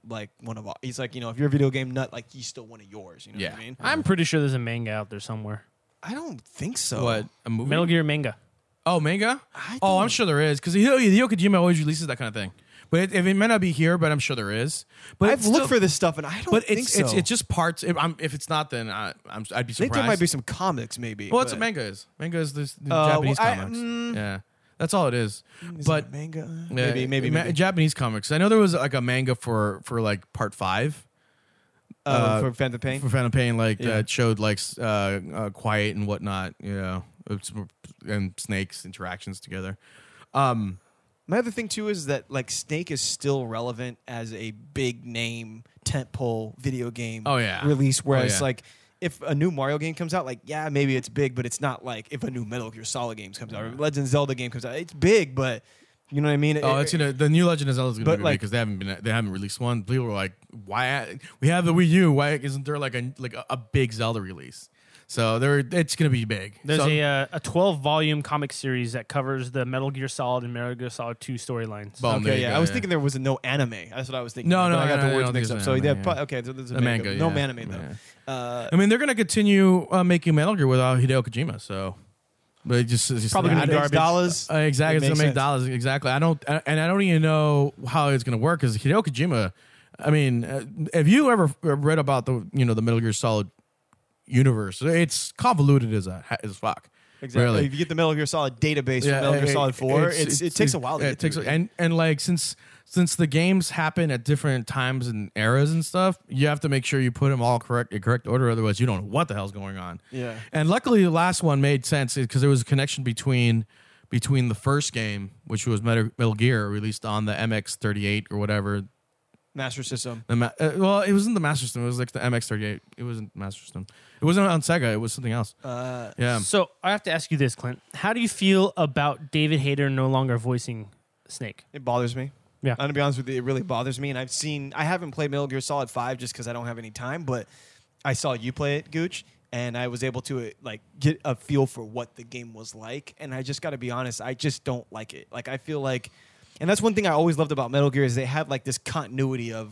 Speaker 1: like one of all. He's like, you know, if you're a video game nut, like he's still one of yours. You know
Speaker 2: Yeah.
Speaker 1: what I mean?
Speaker 3: I'm pretty sure there's a manga out there somewhere.
Speaker 1: I don't think so.
Speaker 2: What a movie?
Speaker 3: Metal Gear manga.
Speaker 2: Oh, manga.
Speaker 1: I
Speaker 2: Oh, I'm
Speaker 1: don't-
Speaker 2: sure there is because Hideo, Hideo Kojima always releases that kind of thing. But it, if it may not be here, but I'm sure there is. But
Speaker 1: I've
Speaker 2: it's
Speaker 1: looked
Speaker 2: still-
Speaker 1: for this stuff and I don't
Speaker 2: But
Speaker 1: think
Speaker 2: it's
Speaker 1: so.
Speaker 2: it's it's just parts. If, I'm, if it's not, then I, I'm I'd be
Speaker 1: I think
Speaker 2: surprised.
Speaker 1: there might be some comics, maybe.
Speaker 2: Well, it's
Speaker 1: but-
Speaker 2: what manga is. Manga is this the
Speaker 1: Uh,
Speaker 2: Japanese
Speaker 1: well, I-
Speaker 2: comics.
Speaker 1: mm.
Speaker 2: yeah, that's all it is.
Speaker 1: Is
Speaker 2: but
Speaker 1: it manga,
Speaker 2: Yeah,
Speaker 1: maybe, maybe,
Speaker 2: ma-
Speaker 1: maybe.
Speaker 2: Japanese comics. I know there was like a manga for for like part five
Speaker 1: Uh,
Speaker 2: uh,
Speaker 1: for Phantom Pain.
Speaker 2: for Phantom Pain, like
Speaker 1: Yeah.
Speaker 2: that showed like s- uh, uh, quiet and whatnot. You know, it's, and snakes interactions together. Um,
Speaker 1: My other thing too is that like Snake is still relevant as a big name tentpole video game
Speaker 2: Oh, yeah.
Speaker 1: release. Whereas
Speaker 2: yeah.
Speaker 1: like if a new Mario game comes out, like yeah, maybe it's big, but it's not like if a new Metal Gear Solid game comes out or Legend of Zelda game comes out. It's big, but you know what I mean?
Speaker 2: oh,
Speaker 1: It-
Speaker 2: it's gonna the new Legend of Zelda is gonna
Speaker 1: But,
Speaker 2: be
Speaker 1: like-
Speaker 2: because they haven't been they haven't released one. People were like, why we have the Wii U? Why isn't there like a like a, a big Zelda release? So there, it's gonna be big.
Speaker 3: There's
Speaker 2: So-
Speaker 3: a uh, a twelve volume comic series that covers the Metal Gear Solid and Metal Gear Solid two storylines.
Speaker 2: Boom, there
Speaker 1: Okay,
Speaker 2: you
Speaker 1: yeah.
Speaker 2: go,
Speaker 1: I was
Speaker 2: yeah.
Speaker 1: thinking there was no anime. That's what I was thinking.
Speaker 2: No,
Speaker 1: But
Speaker 2: no,
Speaker 1: I got
Speaker 2: no,
Speaker 1: the
Speaker 2: I
Speaker 1: words
Speaker 2: don't
Speaker 1: mixed
Speaker 2: think
Speaker 1: up.
Speaker 2: it's
Speaker 1: So
Speaker 2: an
Speaker 1: yeah,
Speaker 2: anime,
Speaker 1: pro-
Speaker 2: yeah.
Speaker 1: okay. So there's a
Speaker 2: A
Speaker 1: manga.
Speaker 2: manga,
Speaker 1: No
Speaker 2: yeah.
Speaker 1: anime though.
Speaker 2: Yeah.
Speaker 1: Uh,
Speaker 2: I mean, they're gonna continue uh, making Metal Gear without Hideo Kojima. So, but it just, it's just
Speaker 3: Probably
Speaker 2: I
Speaker 3: gonna be
Speaker 2: don't-
Speaker 3: garbage.
Speaker 1: dollars.
Speaker 2: Uh, exactly,
Speaker 1: It
Speaker 2: it's gonna
Speaker 1: makes
Speaker 2: make
Speaker 1: sense.
Speaker 2: dollars. Exactly. I don't, uh, and I don't even know how it's gonna work because Hideo Kojima. I mean, uh, have you ever read about the you know the Metal Gear Solid universe? It's convoluted as a as fuck.
Speaker 1: Exactly.
Speaker 2: Really.
Speaker 1: If you get the Metal Gear Solid database from Metal Gear
Speaker 2: it-
Speaker 1: Solid Four,
Speaker 2: it's-
Speaker 1: it's, it
Speaker 2: it's-
Speaker 1: takes a while to
Speaker 2: yeah,
Speaker 1: get
Speaker 2: it takes
Speaker 1: through.
Speaker 2: and and like since since the games happen at different times and eras and stuff, you have to make sure you put them all correct in correct order. Otherwise, you don't know what the hell's going on.
Speaker 1: Yeah.
Speaker 2: And luckily, the last one made sense because there was a connection between between the first game, which was Metal, Metal Gear, released on the M X thirty-eight or whatever.
Speaker 1: Master System.
Speaker 2: The ma- uh, well, it wasn't the Master System. It was like the M X thirty-eight. It wasn't Master System. It wasn't on Sega. It was something else.
Speaker 1: Uh,
Speaker 2: Yeah.
Speaker 3: So I have to ask you this, Clint. How do you feel about David Hayter no longer voicing Snake?
Speaker 1: it bothers me.
Speaker 3: Yeah.
Speaker 1: I'm gonna be honest with you, it really bothers me. And I've seen, I haven't played Metal Gear Solid Five just because I don't have any time. But I saw you play it, Gooch, and I was able to uh, like get a feel for what the game was like. And I just got to be honest, I just don't like it. Like I feel like, and that's one thing I always loved about Metal Gear is they had like this continuity of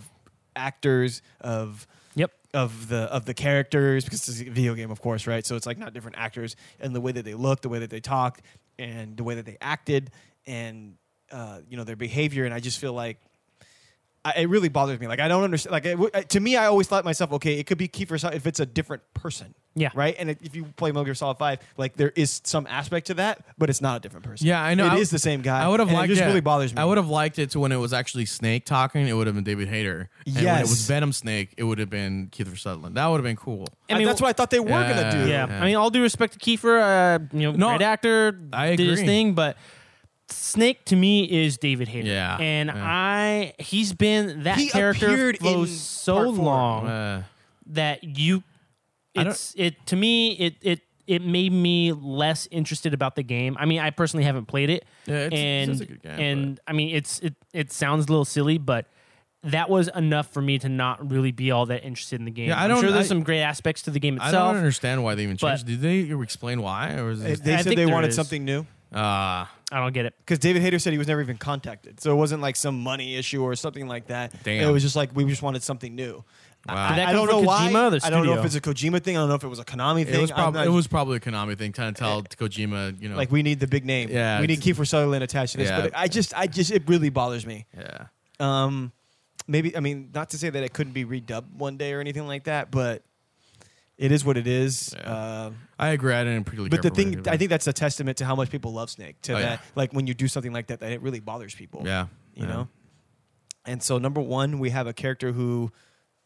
Speaker 1: actors of
Speaker 3: Yep.
Speaker 1: of the of the characters because it's a video game, of course, right? So it's like not different actors and the way that they looked, the way that they talked, and the way that they acted, and uh, you know their behavior. And I just feel like I, it really bothers me. Like I don't understand. Like it, w- to me, I always thought myself, okay, it could be Kiefer Sutherland if it's a different person.
Speaker 3: Yeah.
Speaker 1: Right. And it, if you play Metal Gear Solid Five, like there is some aspect to that, but it's not a different person.
Speaker 2: Yeah, I know.
Speaker 1: It
Speaker 2: I-
Speaker 1: is the same guy.
Speaker 2: I would have
Speaker 1: and
Speaker 2: liked
Speaker 1: it. Just
Speaker 2: yeah.
Speaker 1: really bothers me.
Speaker 2: I would have liked it to when it was actually Snake talking. It would have been David Hayter. And when it
Speaker 1: Yes.
Speaker 2: was Venom Snake, it would have been Kiefer Sutherland. That would have been cool.
Speaker 3: I
Speaker 1: I
Speaker 3: mean,
Speaker 1: that's what I thought they were
Speaker 2: Yeah.
Speaker 1: gonna do.
Speaker 3: Yeah.
Speaker 2: Yeah.
Speaker 3: I mean, all due respect to Kiefer, uh, you know,
Speaker 2: No,
Speaker 3: great actor,
Speaker 2: I
Speaker 3: did his
Speaker 2: agree.
Speaker 3: thing, but Snake to me is David Hayter.
Speaker 2: Yeah.
Speaker 3: And
Speaker 2: Yeah.
Speaker 3: I, he's been that
Speaker 1: He
Speaker 3: character
Speaker 1: appeared
Speaker 3: for
Speaker 1: in
Speaker 3: so
Speaker 1: part four.
Speaker 3: long
Speaker 2: Uh,
Speaker 3: that you,
Speaker 2: I don't-
Speaker 3: it's it to me it it. It made me less interested about the game. I mean, I personally haven't played it,
Speaker 2: Yeah, it's-
Speaker 3: and
Speaker 2: it's a good game,
Speaker 3: and I mean, it's it. It sounds a little silly, but that was enough for me to not really be all that interested in the game.
Speaker 2: Yeah, I
Speaker 3: I'm
Speaker 2: don't-
Speaker 3: sure there's
Speaker 2: I-
Speaker 3: some great aspects to the game
Speaker 2: I
Speaker 3: itself.
Speaker 2: don't understand why they even
Speaker 3: but-
Speaker 2: changed. Did they explain why, or was
Speaker 1: They,
Speaker 2: it?
Speaker 1: they
Speaker 3: I
Speaker 1: said
Speaker 3: think
Speaker 1: they
Speaker 3: there
Speaker 1: wanted
Speaker 3: is.
Speaker 1: something new.
Speaker 2: Uh,
Speaker 3: I don't get it.
Speaker 1: Because David Hayter said he was never even contacted, so it wasn't like some money issue or something like that.
Speaker 2: Damn.
Speaker 1: It was just like we just wanted something new.
Speaker 2: Wow.
Speaker 3: Did that
Speaker 1: I
Speaker 3: come
Speaker 1: don't know
Speaker 3: from
Speaker 1: why.
Speaker 3: Kojima or the
Speaker 1: I don't know
Speaker 3: studio?
Speaker 1: if it's a Kojima thing. I don't know if it was a Konami thing.
Speaker 2: it was
Speaker 1: I'm
Speaker 2: probably
Speaker 1: not-
Speaker 2: it was probably a Konami thing, trying to tell Kojima, you know,
Speaker 1: like we need the big name.
Speaker 2: Yeah,
Speaker 1: we need
Speaker 2: it's-
Speaker 1: Kiefer Sutherland attached to this.
Speaker 2: Yeah.
Speaker 1: But I just, I just, it really bothers me.
Speaker 2: yeah.
Speaker 1: Um, maybe I mean not to say that it couldn't be redubbed one day or anything like that, but it is what it is.
Speaker 2: Yeah.
Speaker 1: Uh,
Speaker 2: I agree. I didn't particularly.
Speaker 1: but the
Speaker 2: care for
Speaker 1: thing,
Speaker 2: it,
Speaker 1: I think that's a testament to how much people love Snake. To
Speaker 2: Oh,
Speaker 1: that,
Speaker 2: yeah.
Speaker 1: like when you do something like that, that it really bothers people.
Speaker 2: yeah,
Speaker 1: you
Speaker 2: yeah.
Speaker 1: know. And so number one, we have a character who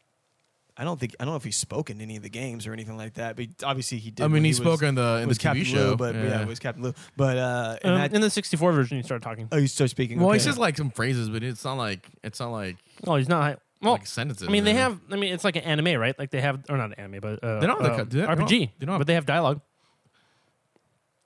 Speaker 1: I don't think I don't know if he's spoken in any of the games or anything like that, but obviously he did.
Speaker 2: I mean,
Speaker 1: when
Speaker 2: he
Speaker 1: was-
Speaker 2: spoke in the in the
Speaker 1: was
Speaker 2: T V
Speaker 1: Captain
Speaker 2: show,
Speaker 1: Lou, but yeah. it was Captain Lou. But uh, in
Speaker 3: Um,
Speaker 1: that,
Speaker 3: in the sixty-four version, you started talking.
Speaker 1: oh, you start speaking.
Speaker 2: well,
Speaker 1: okay.
Speaker 2: he says like some phrases, but it's not like it's not like
Speaker 3: Oh, he's not. Well,
Speaker 2: like sentences.
Speaker 3: I mean, they
Speaker 2: or-
Speaker 3: have. I mean, it's like an anime, right? Like they have, or not an anime, but uh,
Speaker 2: They don't have
Speaker 3: uh,
Speaker 2: the- they don't-
Speaker 3: R P G.
Speaker 2: they don't have-
Speaker 3: but they have dialogue.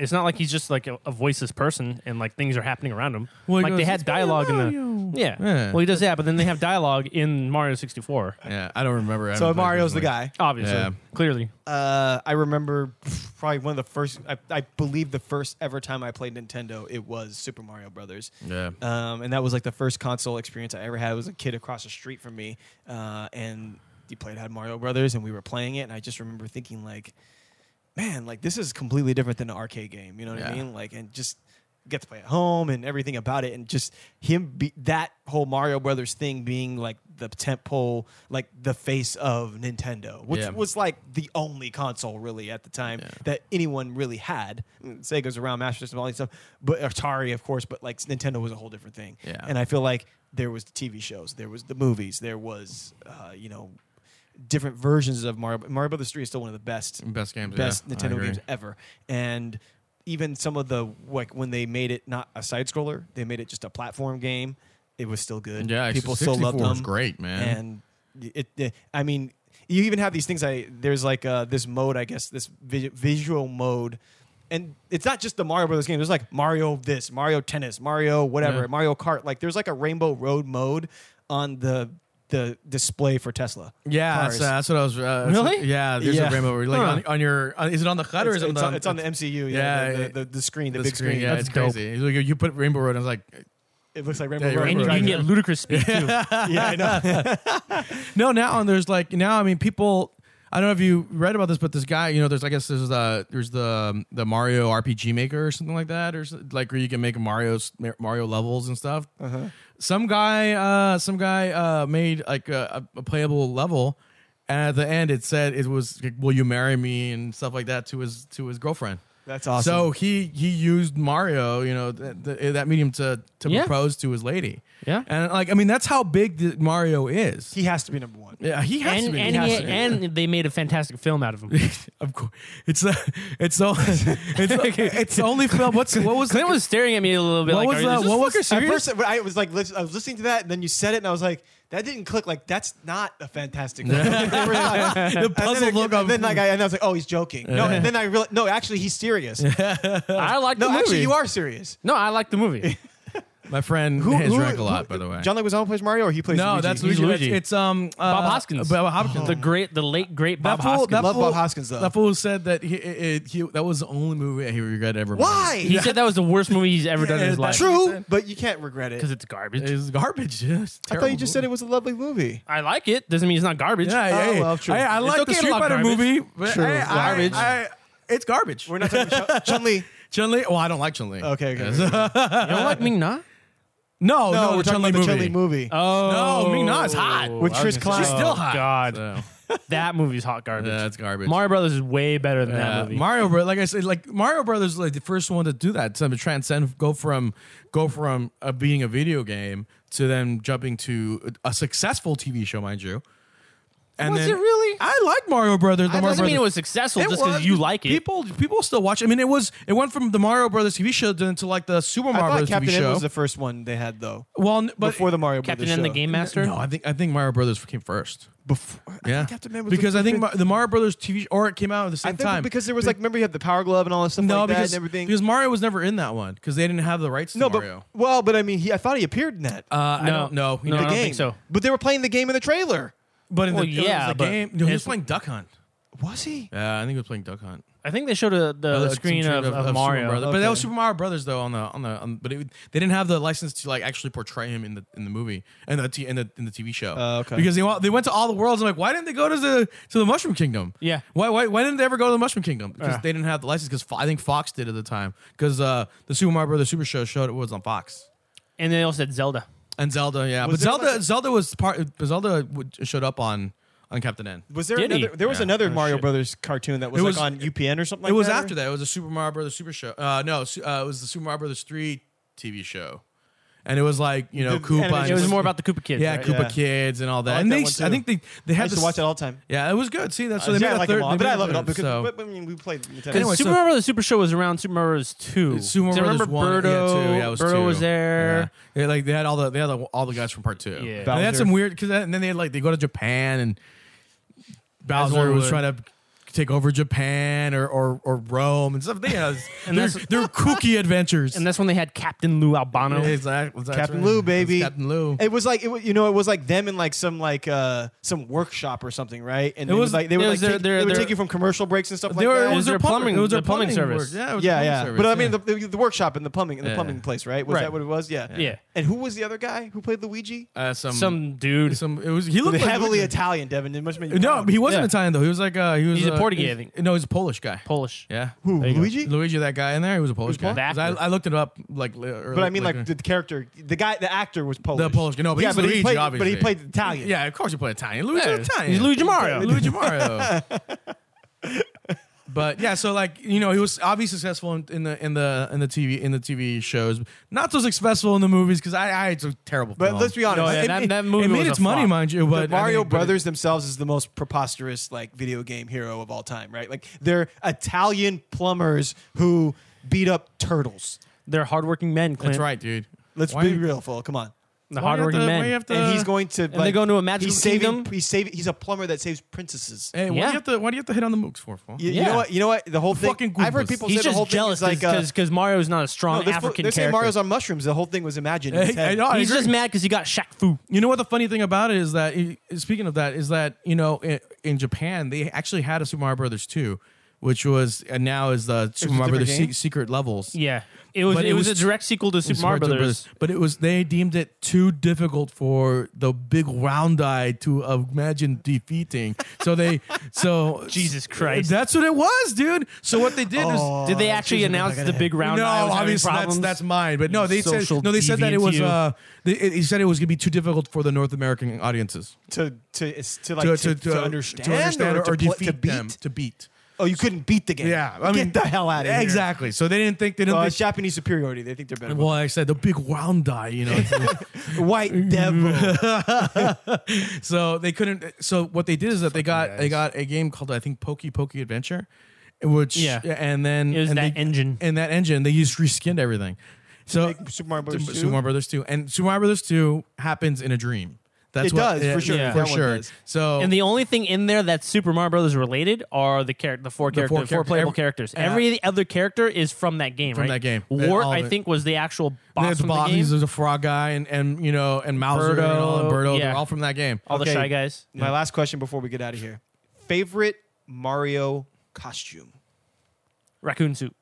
Speaker 3: It's not like he's just like a, a voiceless person and like things are happening around him.
Speaker 2: Well, he
Speaker 3: like
Speaker 2: goes,
Speaker 3: they had
Speaker 2: "It's Mario,
Speaker 3: dialogue in
Speaker 2: Mario."
Speaker 3: the yeah.
Speaker 2: Yeah.
Speaker 3: Well, he does that, but then they have dialogue in Mario sixty-four.
Speaker 2: Yeah, I don't remember. I
Speaker 1: So
Speaker 2: haven't played
Speaker 1: Mario's the
Speaker 2: recently.
Speaker 1: guy.
Speaker 3: Obviously,
Speaker 2: Yeah.
Speaker 3: clearly.
Speaker 1: Uh, I remember probably one of the first. I, I believe the first ever time I played Nintendo, it was Super Mario Brothers.
Speaker 2: Yeah.
Speaker 1: Um, and that was like the first console experience I ever had. It was a kid across the street from me, uh, and he played had Mario Brothers, and we were playing it, and I just remember thinking like, man, like this is completely different than an arcade game. You know what
Speaker 2: Yeah.
Speaker 1: I mean? Like, and just get to play at home and everything about it, and just him be that whole Mario Brothers thing being like the tentpole, like the face of Nintendo, which
Speaker 2: Yeah.
Speaker 1: was like the only console really at the time
Speaker 2: Yeah.
Speaker 1: that anyone really had. I mean, Sega's around, Master System, all that stuff, but Atari, of course, but like Nintendo was a whole different thing.
Speaker 2: Yeah.
Speaker 1: And I feel like there was the T V shows, there was the movies, there was, uh, you know, different versions of Mario. Mario Brothers three is still one of the best
Speaker 2: Best games.
Speaker 1: best
Speaker 2: yeah, I
Speaker 1: Nintendo
Speaker 2: agree.
Speaker 1: games ever. And even some of the like when they made it not a side scroller, they made it just a platform game. It was still good.
Speaker 2: Yeah,
Speaker 1: people still loved
Speaker 2: sixty-four
Speaker 1: them.
Speaker 2: was great, man.
Speaker 1: And it, it, I mean, you even have these things. I there's like uh, this mode, I guess, this vi- visual mode. And it's not just the Mario Brothers game. There's like Mario this, Mario Tennis, Mario whatever,
Speaker 2: Yeah.
Speaker 1: Mario Kart. Like there's like a Rainbow Road mode on the the display for Tesla.
Speaker 2: Yeah,
Speaker 1: cars.
Speaker 2: that's, uh, that's what I was. Uh,
Speaker 3: Really?
Speaker 2: Yeah, there's
Speaker 1: Yeah.
Speaker 2: a rainbow. Like
Speaker 3: Huh.
Speaker 2: on, on your, uh, is it on the H U D or
Speaker 1: It's,
Speaker 2: is it on
Speaker 1: it's
Speaker 2: the?
Speaker 1: on, it's on the M C U. Yeah,
Speaker 2: Yeah,
Speaker 1: the,
Speaker 2: it-
Speaker 1: the, the, the screen, the,
Speaker 2: the
Speaker 1: big screen.
Speaker 2: Yeah,
Speaker 3: That's
Speaker 2: it's crazy. It's like you put Rainbow Road, and I was like,
Speaker 1: It looks like Rainbow
Speaker 2: Yeah, you're
Speaker 1: Road.
Speaker 3: And you,
Speaker 2: right.
Speaker 3: you can get ludicrous speed too.
Speaker 1: yeah, I know.
Speaker 2: no. Now and there's like now. I mean, people. I don't know if you read about this, but this guy, you know, there's I guess there's the there's the the Mario R P G Maker or something like that, or something, like where you can make Mario's Mario levels and stuff.
Speaker 1: Uh-huh.
Speaker 2: Some guy, uh, some guy uh, made like a, a playable level, and at the end it said it was like, "Will you marry me?" and stuff like that to his to his girlfriend.
Speaker 1: That's awesome.
Speaker 2: So he he used Mario, you know, th- th- that medium to to
Speaker 3: Yeah.
Speaker 2: propose to his lady.
Speaker 3: Yeah.
Speaker 2: And like I mean, that's how big the Mario is.
Speaker 1: he has to be number one.
Speaker 2: Yeah, he has
Speaker 3: And
Speaker 2: to be.
Speaker 3: and,
Speaker 2: he
Speaker 3: he-
Speaker 2: has to be.
Speaker 3: and they made a fantastic film out of him.
Speaker 2: Of course, it's uh, it's so it's it's only film. What's what was
Speaker 3: Clint
Speaker 2: the,
Speaker 3: was staring at me a little bit
Speaker 2: What
Speaker 3: like,
Speaker 2: was
Speaker 3: "Are you-
Speaker 2: that-
Speaker 3: is this
Speaker 2: what was-
Speaker 3: fucker
Speaker 1: At
Speaker 3: serious?"
Speaker 1: first, I was like, lis- I was listening to that, and then you said it, and I was like, that didn't click. Like, that's not a fantastic. Film.
Speaker 2: the puzzle
Speaker 1: and then,
Speaker 2: look
Speaker 1: and
Speaker 2: of
Speaker 1: then like, I, and I was like, oh, he's joking. No, and then I realized, no, actually, he's serious.
Speaker 3: I like
Speaker 1: No,
Speaker 3: the movie.
Speaker 1: actually, you are serious.
Speaker 3: No, I like the movie.
Speaker 2: my friend
Speaker 1: Who,
Speaker 2: has
Speaker 1: who-
Speaker 2: drank a lot,
Speaker 1: who-
Speaker 2: by the way.
Speaker 1: John Leguizamo plays Mario, or he plays
Speaker 2: no,
Speaker 1: Luigi?
Speaker 2: that's
Speaker 3: He's
Speaker 2: Luigi.
Speaker 3: Luigi.
Speaker 2: It's, it's um uh,
Speaker 3: Bob Hoskins.
Speaker 2: Bob Hopkins.
Speaker 3: The great, the late great
Speaker 2: That
Speaker 3: Bob
Speaker 2: fool,
Speaker 3: Hoskins.
Speaker 2: that
Speaker 1: Love
Speaker 2: fool,
Speaker 1: Bob Hoskins, though.
Speaker 2: That fool said that he, he, he that was the only movie he regretted ever.
Speaker 1: Why?
Speaker 3: He said that was the worst movie he's ever done in his
Speaker 2: Yeah,
Speaker 3: life.
Speaker 1: True, but you can't regret it.
Speaker 3: Because it's garbage.
Speaker 2: It's garbage. It's
Speaker 1: I thought you just said it was a lovely movie.
Speaker 3: I like it. Doesn't mean it's not garbage.
Speaker 2: Yeah, yeah.
Speaker 1: Oh,
Speaker 2: yeah.
Speaker 1: well, true.
Speaker 2: I, I
Speaker 3: It's
Speaker 2: like
Speaker 3: okay
Speaker 2: the
Speaker 3: to
Speaker 2: Street
Speaker 3: love
Speaker 2: Fighter
Speaker 3: garbage.
Speaker 2: movie. but
Speaker 1: True.
Speaker 2: I- I-
Speaker 3: Garbage.
Speaker 2: I- it's garbage.
Speaker 1: We're not talking Chun Li.
Speaker 2: Chun Li. Well, I don't like Chun Li.
Speaker 1: Okay, okay.
Speaker 2: Yes.
Speaker 3: You don't like Ming Na?
Speaker 2: no,
Speaker 1: no,
Speaker 2: no,
Speaker 1: we're
Speaker 2: the
Speaker 1: talking
Speaker 2: Chun Li
Speaker 1: about the
Speaker 2: movie.
Speaker 1: Chun Li movie.
Speaker 3: Oh.
Speaker 2: No, Ming Na is hot.
Speaker 1: With
Speaker 3: I was
Speaker 1: Trish
Speaker 3: gonna say-
Speaker 1: She's
Speaker 2: still
Speaker 3: Oh,
Speaker 2: hot.
Speaker 3: God.
Speaker 2: So,
Speaker 3: That movie's hot garbage.
Speaker 2: yeah, it's garbage.
Speaker 3: Mario Brothers is way better than
Speaker 2: Yeah,
Speaker 3: that movie.
Speaker 2: Mario, Bro- like I said, like Mario Brothers, is like the first one to do that, to transcend, go from, go from uh, being a video game to then jumping to a successful T V show, mind you. And
Speaker 3: Was
Speaker 2: then-
Speaker 3: it really?
Speaker 2: I like Mario Brothers. The
Speaker 3: That
Speaker 2: Mario
Speaker 3: doesn't mean it
Speaker 2: Brothers-
Speaker 3: was successful
Speaker 2: It
Speaker 3: just because
Speaker 2: was.
Speaker 3: you like it.
Speaker 2: People, people still watch. I mean, it was. It went from the Mario Brothers T V show to, to like the Super
Speaker 1: I
Speaker 2: Mario
Speaker 1: thought
Speaker 2: Brothers
Speaker 1: Captain
Speaker 2: T V
Speaker 1: N
Speaker 2: show.
Speaker 1: was the first one they had, though.
Speaker 2: well, n- but
Speaker 1: Before the Mario
Speaker 3: Captain
Speaker 1: Brothers
Speaker 3: and the
Speaker 1: show.
Speaker 3: Game Master?
Speaker 2: no, I think I think Mario Brothers came first.
Speaker 1: Before, I
Speaker 2: Yeah,
Speaker 1: think Captain Man was
Speaker 2: because
Speaker 1: the
Speaker 2: I think
Speaker 1: first-
Speaker 2: Ma- the Mario Brothers T V or it came out at the
Speaker 1: I
Speaker 2: same
Speaker 1: think
Speaker 2: time.
Speaker 1: because there was like, remember you had the Power Glove and all that stuff
Speaker 2: no,
Speaker 1: like that
Speaker 2: because
Speaker 1: and everything.
Speaker 2: because Mario was never in that one because they didn't have the rights to
Speaker 1: no,
Speaker 2: Mario.
Speaker 1: but well, but I mean, he, I thought he appeared in that.
Speaker 2: uh, I
Speaker 3: No.
Speaker 2: don't know. You
Speaker 3: No,
Speaker 2: know,
Speaker 3: I
Speaker 1: the
Speaker 3: don't
Speaker 1: game.
Speaker 3: think so.
Speaker 1: But they were playing the game in the trailer.
Speaker 2: But in
Speaker 3: Well,
Speaker 2: the, it
Speaker 3: yeah,
Speaker 2: was a
Speaker 3: but
Speaker 2: game. No, he was
Speaker 3: it's-
Speaker 2: playing Duck Hunt.
Speaker 1: Was he?
Speaker 2: Yeah, I think he was playing Duck Hunt.
Speaker 3: I think they showed a, the
Speaker 2: Uh, some
Speaker 3: screen
Speaker 2: trailer
Speaker 3: of, of,
Speaker 2: Super
Speaker 3: Mario.
Speaker 2: Brothers. But
Speaker 1: Okay.
Speaker 2: that was Super Mario Brothers though on the on the on, but it, they didn't have the license to like actually portray him in the in the movie and the t- in the in the T V show.
Speaker 1: Uh, okay.
Speaker 2: Because they wa- they went to all the worlds. I'm like, why didn't they go to the to the Mushroom Kingdom?
Speaker 3: Yeah.
Speaker 2: Why why why didn't they ever go to the Mushroom Kingdom? Because
Speaker 3: Yeah.
Speaker 2: they didn't have the license. Because Fo- I think Fox did at the time. Because uh, the Super Mario Brothers Super Show showed it was on Fox.
Speaker 3: And they also said Zelda.
Speaker 2: And Zelda, yeah,
Speaker 1: Was
Speaker 2: but
Speaker 1: there,
Speaker 2: Zelda
Speaker 1: like-
Speaker 2: Zelda was part. Zelda would- showed up on on Captain N.
Speaker 1: Was there
Speaker 3: Did he?
Speaker 1: another? There was
Speaker 2: Yeah.
Speaker 1: another
Speaker 3: Oh,
Speaker 1: Mario
Speaker 3: shit.
Speaker 1: Brothers cartoon that was,
Speaker 2: It
Speaker 1: like
Speaker 2: was-
Speaker 1: on U P N or something.
Speaker 2: It
Speaker 1: like
Speaker 2: was
Speaker 1: that,
Speaker 2: after that. It was a Super Mario Brothers Super Show. Uh, no, su- uh, it was the Super Mario Brothers three T V show, and it was like you know
Speaker 1: The
Speaker 2: Koopa.
Speaker 1: animation
Speaker 2: and
Speaker 3: It was
Speaker 1: was-
Speaker 3: more about the Koopa Kids.
Speaker 2: yeah,
Speaker 3: right?
Speaker 2: Koopa
Speaker 1: Yeah.
Speaker 2: Kids and all that.
Speaker 1: I like
Speaker 2: and
Speaker 1: that
Speaker 2: they,
Speaker 1: one, too.
Speaker 2: I think they they
Speaker 1: I
Speaker 2: had
Speaker 1: used
Speaker 2: this.
Speaker 1: to watch it all the time.
Speaker 2: Yeah, it was good. See, that's so
Speaker 1: Uh,
Speaker 2: they
Speaker 1: yeah,
Speaker 2: made
Speaker 1: I
Speaker 2: a
Speaker 1: like
Speaker 2: third.
Speaker 1: them all,
Speaker 2: they
Speaker 1: but
Speaker 2: made
Speaker 1: I
Speaker 2: a
Speaker 1: love it all
Speaker 2: third,
Speaker 1: because
Speaker 2: so.
Speaker 1: but, I mean, we played Nintendo.
Speaker 3: Because
Speaker 2: Anyway,
Speaker 3: Super
Speaker 2: so-
Speaker 3: Mario Brothers Super Show was around Super Mario Brothers two.
Speaker 2: Super Mario
Speaker 3: So I
Speaker 2: Brothers
Speaker 3: remember
Speaker 2: one,
Speaker 3: Birdo.
Speaker 2: yeah, two, yeah, it was
Speaker 3: Birdo
Speaker 2: two.
Speaker 3: was there.
Speaker 2: Yeah. Yeah, like they had all the they had the, all the guys from part two.
Speaker 3: Yeah.
Speaker 2: And they had
Speaker 1: Bowser.
Speaker 2: some weird because and then they had like they go to Japan and
Speaker 3: As
Speaker 2: Bowser
Speaker 3: one
Speaker 2: was
Speaker 3: would.
Speaker 2: trying to take over Japan or or, or Rome and stuff. They, uh,
Speaker 3: And
Speaker 2: they're,
Speaker 3: that's-
Speaker 2: they're kooky adventures.
Speaker 3: And that's when they had Captain Lou Albano.
Speaker 2: exactly that's
Speaker 1: Captain
Speaker 2: right.
Speaker 1: Lou,
Speaker 2: That's
Speaker 1: baby.
Speaker 2: Captain Lou.
Speaker 1: It was like it, wa- you know, it was like them in like some like uh some workshop or something, right? And
Speaker 2: It
Speaker 1: it was
Speaker 2: was-
Speaker 1: like they
Speaker 3: it
Speaker 1: would like
Speaker 3: was their-
Speaker 1: take,
Speaker 3: their-
Speaker 1: they would
Speaker 3: their-
Speaker 1: take you from commercial breaks and stuff
Speaker 2: They
Speaker 1: like
Speaker 2: were,
Speaker 1: that.
Speaker 2: it was
Speaker 3: their
Speaker 2: their plumbing.
Speaker 3: plumbing-
Speaker 2: It was their
Speaker 3: their plumbing
Speaker 2: plumbing
Speaker 3: service.
Speaker 2: work. Yeah, it was
Speaker 1: yeah,
Speaker 2: plumbing
Speaker 1: yeah.
Speaker 2: service,
Speaker 1: But I mean,
Speaker 2: yeah.
Speaker 1: the, the, the workshop and the plumbing and the
Speaker 2: Yeah.
Speaker 1: plumbing place, right? Was
Speaker 3: Right.
Speaker 1: that what it was? Yeah.
Speaker 3: Yeah.
Speaker 1: And who was the other guy who played Luigi?
Speaker 2: uh, some
Speaker 3: Some dude.
Speaker 2: some. It was he looked like
Speaker 1: Heavily
Speaker 2: Luigi.
Speaker 1: Italian, Devin. It must make you
Speaker 2: No,
Speaker 1: proud.
Speaker 2: he wasn't
Speaker 3: Yeah.
Speaker 2: Italian though. He was like uh, he was.
Speaker 3: He's a
Speaker 2: uh,
Speaker 3: Portuguese,
Speaker 2: he-
Speaker 3: I think.
Speaker 2: No, he's a Polish guy.
Speaker 3: Polish.
Speaker 2: Yeah.
Speaker 1: Who?
Speaker 3: There you go.
Speaker 1: Luigi?
Speaker 2: Luigi, that guy in there, he was a Polish guy.
Speaker 3: Polish? The
Speaker 2: 'Cause I,
Speaker 3: actor.
Speaker 2: I looked it up like. li- early-
Speaker 1: But I mean, like the character, the guy, the actor was Polish.
Speaker 2: The Polish guy. No, but
Speaker 1: yeah,
Speaker 2: he's
Speaker 1: but
Speaker 2: Luigi,
Speaker 1: he played,
Speaker 2: obviously.
Speaker 1: But he played Italian.
Speaker 2: Yeah, of course you play Italian. Luigi
Speaker 3: Yeah,
Speaker 2: Italian.
Speaker 3: he's Luigi Mario.
Speaker 2: Luigi Mario. But yeah, so like you know, he was obviously successful in, in the in the in the T V in the T V shows. Not so successful in the movies because I, I it's a terrible.
Speaker 1: But
Speaker 2: film.
Speaker 1: let's be honest.
Speaker 3: No, yeah,
Speaker 1: it-
Speaker 3: that,
Speaker 1: it-
Speaker 3: that movie
Speaker 2: it made
Speaker 3: was
Speaker 2: its
Speaker 3: a
Speaker 2: money,
Speaker 3: flop.
Speaker 2: mind you. But
Speaker 1: the Mario
Speaker 2: I mean, but
Speaker 1: Brothers themselves is the most preposterous like video game hero of all time, right? Like they're Italian plumbers who beat up turtles.
Speaker 3: They're hardworking men, Clint.
Speaker 2: That's right, dude.
Speaker 1: Let's
Speaker 2: Why-
Speaker 1: be real, fool. Come on.
Speaker 3: The
Speaker 2: Why you have
Speaker 3: hardworking
Speaker 2: to- why
Speaker 3: men.
Speaker 2: you have to-
Speaker 1: And he's going to.
Speaker 3: and
Speaker 1: like,
Speaker 3: they go into a magical
Speaker 1: he's saving,
Speaker 3: kingdom.
Speaker 1: He's saving. He's a plumber that saves princesses.
Speaker 2: Hey, why do
Speaker 3: Yeah.
Speaker 2: you have to? Why do you have to hit on the mooks for? fool?
Speaker 1: You, you
Speaker 3: Yeah.
Speaker 1: know what? You know what? The whole thing.
Speaker 2: Fucking
Speaker 1: I've heard
Speaker 2: Goombas.
Speaker 1: people
Speaker 3: He's
Speaker 1: say the whole
Speaker 3: just
Speaker 1: thing
Speaker 3: jealous
Speaker 1: is like.
Speaker 3: because
Speaker 1: Uh,
Speaker 3: Mario's not a strong
Speaker 1: no, they're,
Speaker 3: African
Speaker 1: they're saying
Speaker 3: character.
Speaker 1: Mario's on mushrooms. The whole thing was imagined. in his
Speaker 2: Hey, I
Speaker 1: head.
Speaker 2: know, I
Speaker 3: He's
Speaker 2: agree.
Speaker 3: just mad because he got Shaq Fu.
Speaker 2: You know what the funny thing about it is that eh, speaking of that is that you know in, in Japan they actually had a Super Mario Brothers two, which was and now is the Super
Speaker 1: a
Speaker 2: Mario
Speaker 1: different
Speaker 2: Brothers
Speaker 1: game?
Speaker 2: Se- Secret Levels.
Speaker 3: Yeah, it was.
Speaker 2: But
Speaker 3: It,
Speaker 2: it
Speaker 3: was,
Speaker 2: was
Speaker 3: a direct sequel to Super Mario
Speaker 2: Super
Speaker 3: Brothers.
Speaker 2: But it was they deemed it too difficult for the big round eye to imagine defeating. So they so
Speaker 3: Jesus Christ.
Speaker 2: that's what it was, dude. So what they did
Speaker 1: Oh,
Speaker 2: is
Speaker 3: Did they actually
Speaker 1: Jesus,
Speaker 3: announce
Speaker 1: I
Speaker 3: the
Speaker 1: gotta
Speaker 3: big round
Speaker 2: no,
Speaker 3: eye was having
Speaker 2: obviously that's
Speaker 3: problems?
Speaker 2: that's mine. But no, they said
Speaker 3: Social
Speaker 2: no, they said that it
Speaker 3: deviant
Speaker 2: was
Speaker 3: you.
Speaker 2: uh, they, it, he said it was going to be too difficult for the North American audiences
Speaker 1: to to it's to like to, to, understand,
Speaker 2: to understand or,
Speaker 1: to, pl-
Speaker 2: defeat
Speaker 1: to beat.
Speaker 2: them to beat.
Speaker 1: Oh, you couldn't beat the game.
Speaker 2: Yeah, I
Speaker 1: Get
Speaker 2: mean
Speaker 1: the hell out of here.
Speaker 2: Exactly. So they didn't think they didn't.
Speaker 1: Uh,
Speaker 2: think,
Speaker 1: it's Japanese superiority. They think they're better.
Speaker 2: well, I said the big round eye, you know.
Speaker 1: White devil.
Speaker 2: So they couldn't. So what they did is that they got they got a game called I think Pokey Pokey Adventure, which
Speaker 3: Yeah.
Speaker 2: and then
Speaker 3: It was
Speaker 2: and
Speaker 3: that
Speaker 2: they,
Speaker 3: engine.
Speaker 2: and that engine they used reskinned everything. So
Speaker 1: Make Super Mario Brothers
Speaker 2: Super
Speaker 1: two?
Speaker 2: Mario Brothers two and Super Mario Brothers two happens in a dream. That's
Speaker 1: It
Speaker 2: what,
Speaker 1: does, for sure.
Speaker 3: Yeah.
Speaker 2: for
Speaker 1: That one
Speaker 2: sure.
Speaker 1: does.
Speaker 2: So
Speaker 3: And the only thing in there that's Super Mario Brothers related are the char- the four
Speaker 2: The
Speaker 3: character,
Speaker 2: four
Speaker 3: four,
Speaker 2: character-
Speaker 3: playable
Speaker 2: every-
Speaker 3: characters.
Speaker 2: yeah.
Speaker 3: Every other character is from that game,
Speaker 2: From
Speaker 3: right?
Speaker 2: that game.
Speaker 3: Wart,
Speaker 2: All of
Speaker 3: I
Speaker 2: it.
Speaker 3: think, was the actual boss
Speaker 2: there's
Speaker 3: from
Speaker 2: Bob,
Speaker 3: the game.
Speaker 2: he's a frog guy, and and you know, and Mauser and, all, and
Speaker 3: Birdo,
Speaker 2: Birdo,
Speaker 3: yeah.
Speaker 2: they're all from that game.
Speaker 3: All the
Speaker 1: Okay.
Speaker 3: Shy Guys.
Speaker 1: My last question before we get out of here: favorite Mario costume?
Speaker 3: Raccoon suit.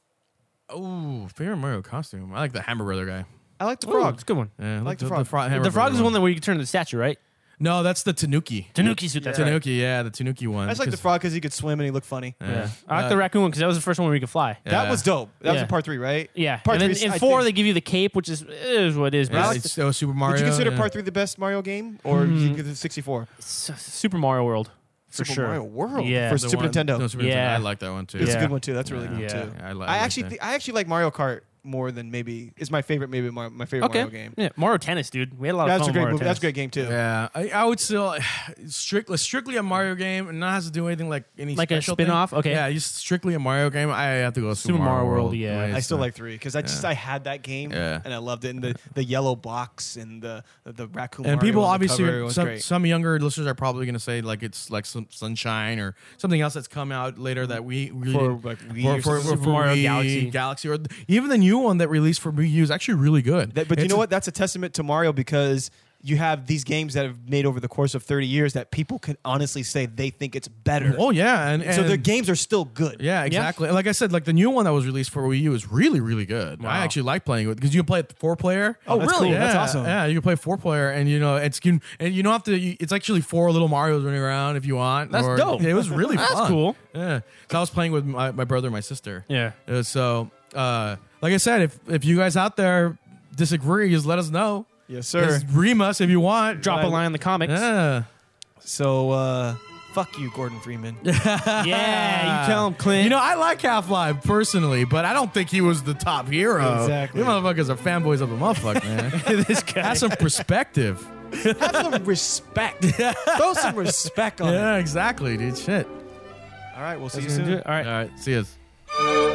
Speaker 2: Oh, favorite Mario costume. I like the Hammer Brother guy.
Speaker 1: I like the
Speaker 3: Ooh,
Speaker 1: frog.
Speaker 3: it's a good one.
Speaker 2: Yeah, I
Speaker 1: like the
Speaker 2: the,
Speaker 1: frog.
Speaker 2: fro- Hammer
Speaker 3: The frog
Speaker 2: Brother
Speaker 3: is the one that where you can turn into the statue, right?
Speaker 2: No, that's the Tanuki.
Speaker 3: Tanuki suit. That's right.
Speaker 2: Tanuki, yeah, the Tanuki one.
Speaker 1: I just like the
Speaker 2: 'Cause-
Speaker 1: frog because he could swim and he looked funny.
Speaker 2: Yeah.
Speaker 3: Yeah. I like
Speaker 2: Uh,
Speaker 3: the raccoon one because that was the first one where you could fly.
Speaker 2: Yeah.
Speaker 1: That was dope. That was
Speaker 3: Yeah.
Speaker 1: in part three, right?
Speaker 3: Yeah.
Speaker 1: Part
Speaker 3: and then
Speaker 1: three,
Speaker 3: in
Speaker 1: I
Speaker 3: four,
Speaker 1: think-
Speaker 3: they give you the cape, which is is what it is. But
Speaker 2: Yeah,
Speaker 3: I like
Speaker 2: it's uh, Super Mario.
Speaker 1: Would you consider
Speaker 2: yeah.
Speaker 1: part three the best Mario game, or
Speaker 3: Mhm.
Speaker 1: you give it sixty-four?
Speaker 3: S- Super Mario World for
Speaker 1: Super
Speaker 3: sure.
Speaker 1: Mario World
Speaker 3: Yeah.
Speaker 1: for
Speaker 3: The
Speaker 1: Super
Speaker 2: one-
Speaker 1: Nintendo.
Speaker 2: No, Super
Speaker 3: Yeah.
Speaker 2: Nintendo. I like that one too.
Speaker 1: It's
Speaker 3: Yeah.
Speaker 1: a good one too. That's a really
Speaker 2: Yeah.
Speaker 1: good
Speaker 3: Yeah.
Speaker 1: one too.
Speaker 2: Yeah, I, li-
Speaker 1: I,
Speaker 2: like
Speaker 1: actually,
Speaker 2: that.
Speaker 1: thi- I actually like Mario Kart more than maybe is my favorite. Maybe my, my favorite
Speaker 3: Okay.
Speaker 1: Mario game.
Speaker 3: Yeah. Mario Tennis, dude. We had a lot of
Speaker 1: That's
Speaker 3: fun
Speaker 1: a
Speaker 3: with
Speaker 1: great
Speaker 3: Mario
Speaker 1: movie. That's a
Speaker 3: Tennis.
Speaker 1: great game too.
Speaker 2: Yeah, I, I would still strictly strictly a Mario game, and not has to do anything like any
Speaker 3: Like a
Speaker 2: special thing.
Speaker 3: spin-off? Okay.
Speaker 2: Yeah, just strictly a Mario game. I have to go Super,
Speaker 3: Super Mario World,
Speaker 2: World.
Speaker 3: yeah.
Speaker 2: Nice.
Speaker 1: I still like three because I just
Speaker 2: Yeah.
Speaker 1: I had that game
Speaker 2: Yeah.
Speaker 1: and I loved it. And the, the yellow box and the the, the raccoon.
Speaker 2: And
Speaker 1: Mario
Speaker 2: people
Speaker 1: on the
Speaker 2: obviously,
Speaker 1: cover, it was
Speaker 2: some,
Speaker 1: great.
Speaker 2: some younger listeners are probably going to say like it's like some Sunshine or something else that's come out later that we really
Speaker 1: For,
Speaker 2: didn't-
Speaker 1: like, Wii
Speaker 2: for,
Speaker 1: or
Speaker 2: for,
Speaker 1: something.
Speaker 2: for,
Speaker 3: Super Mario
Speaker 2: Wii,
Speaker 3: Galaxy.
Speaker 2: Galaxy, or even the new one that released for Wii U is actually really good.
Speaker 1: That, but you
Speaker 2: It's
Speaker 1: know
Speaker 2: a-
Speaker 1: what? That's a testament to Mario because you have these games that have made over the course of thirty years that people can honestly say they think it's better.
Speaker 2: Oh yeah, and,
Speaker 1: so
Speaker 2: and
Speaker 1: their games are still good.
Speaker 2: Yeah, exactly. Like I said, like the new one that was released for Wii U is really, really good.
Speaker 3: Wow.
Speaker 2: I actually like playing it because you can play it four player.
Speaker 1: Oh,
Speaker 3: that's
Speaker 1: really?
Speaker 3: cool.
Speaker 1: That's
Speaker 2: Yeah,
Speaker 1: awesome.
Speaker 2: Yeah, you can play four player, and you know it's you, and you don't have to. You, it's actually four little Mario's running around if you want.
Speaker 3: That's
Speaker 2: or-
Speaker 3: dope.
Speaker 2: Yeah, it was really
Speaker 3: That's
Speaker 2: fun.
Speaker 3: cool.
Speaker 2: Yeah, so I was playing with my, my brother and my sister.
Speaker 3: Yeah.
Speaker 2: Uh, so, uh, like I said, if if you guys out there disagree, just let us know.
Speaker 1: Yes, sir.
Speaker 2: Just ream us if you want.
Speaker 3: Drop a line in the comics.
Speaker 2: Yeah.
Speaker 1: So uh, fuck you, Gordon Freeman.
Speaker 3: Yeah, you tell him, Clint.
Speaker 2: You know, I like Half-Life personally, but I don't think he was the top hero.
Speaker 1: Exactly.
Speaker 2: You motherfuckers are fanboys of a motherfucker, man.
Speaker 3: this guy.
Speaker 2: Have some perspective.
Speaker 1: Have some respect. Throw some respect on it.
Speaker 2: Yeah, exactly, dude. Shit.
Speaker 1: All right, we'll see
Speaker 3: That's
Speaker 1: you
Speaker 3: gonna do
Speaker 1: soon.
Speaker 3: it. All right.
Speaker 2: All right, see us.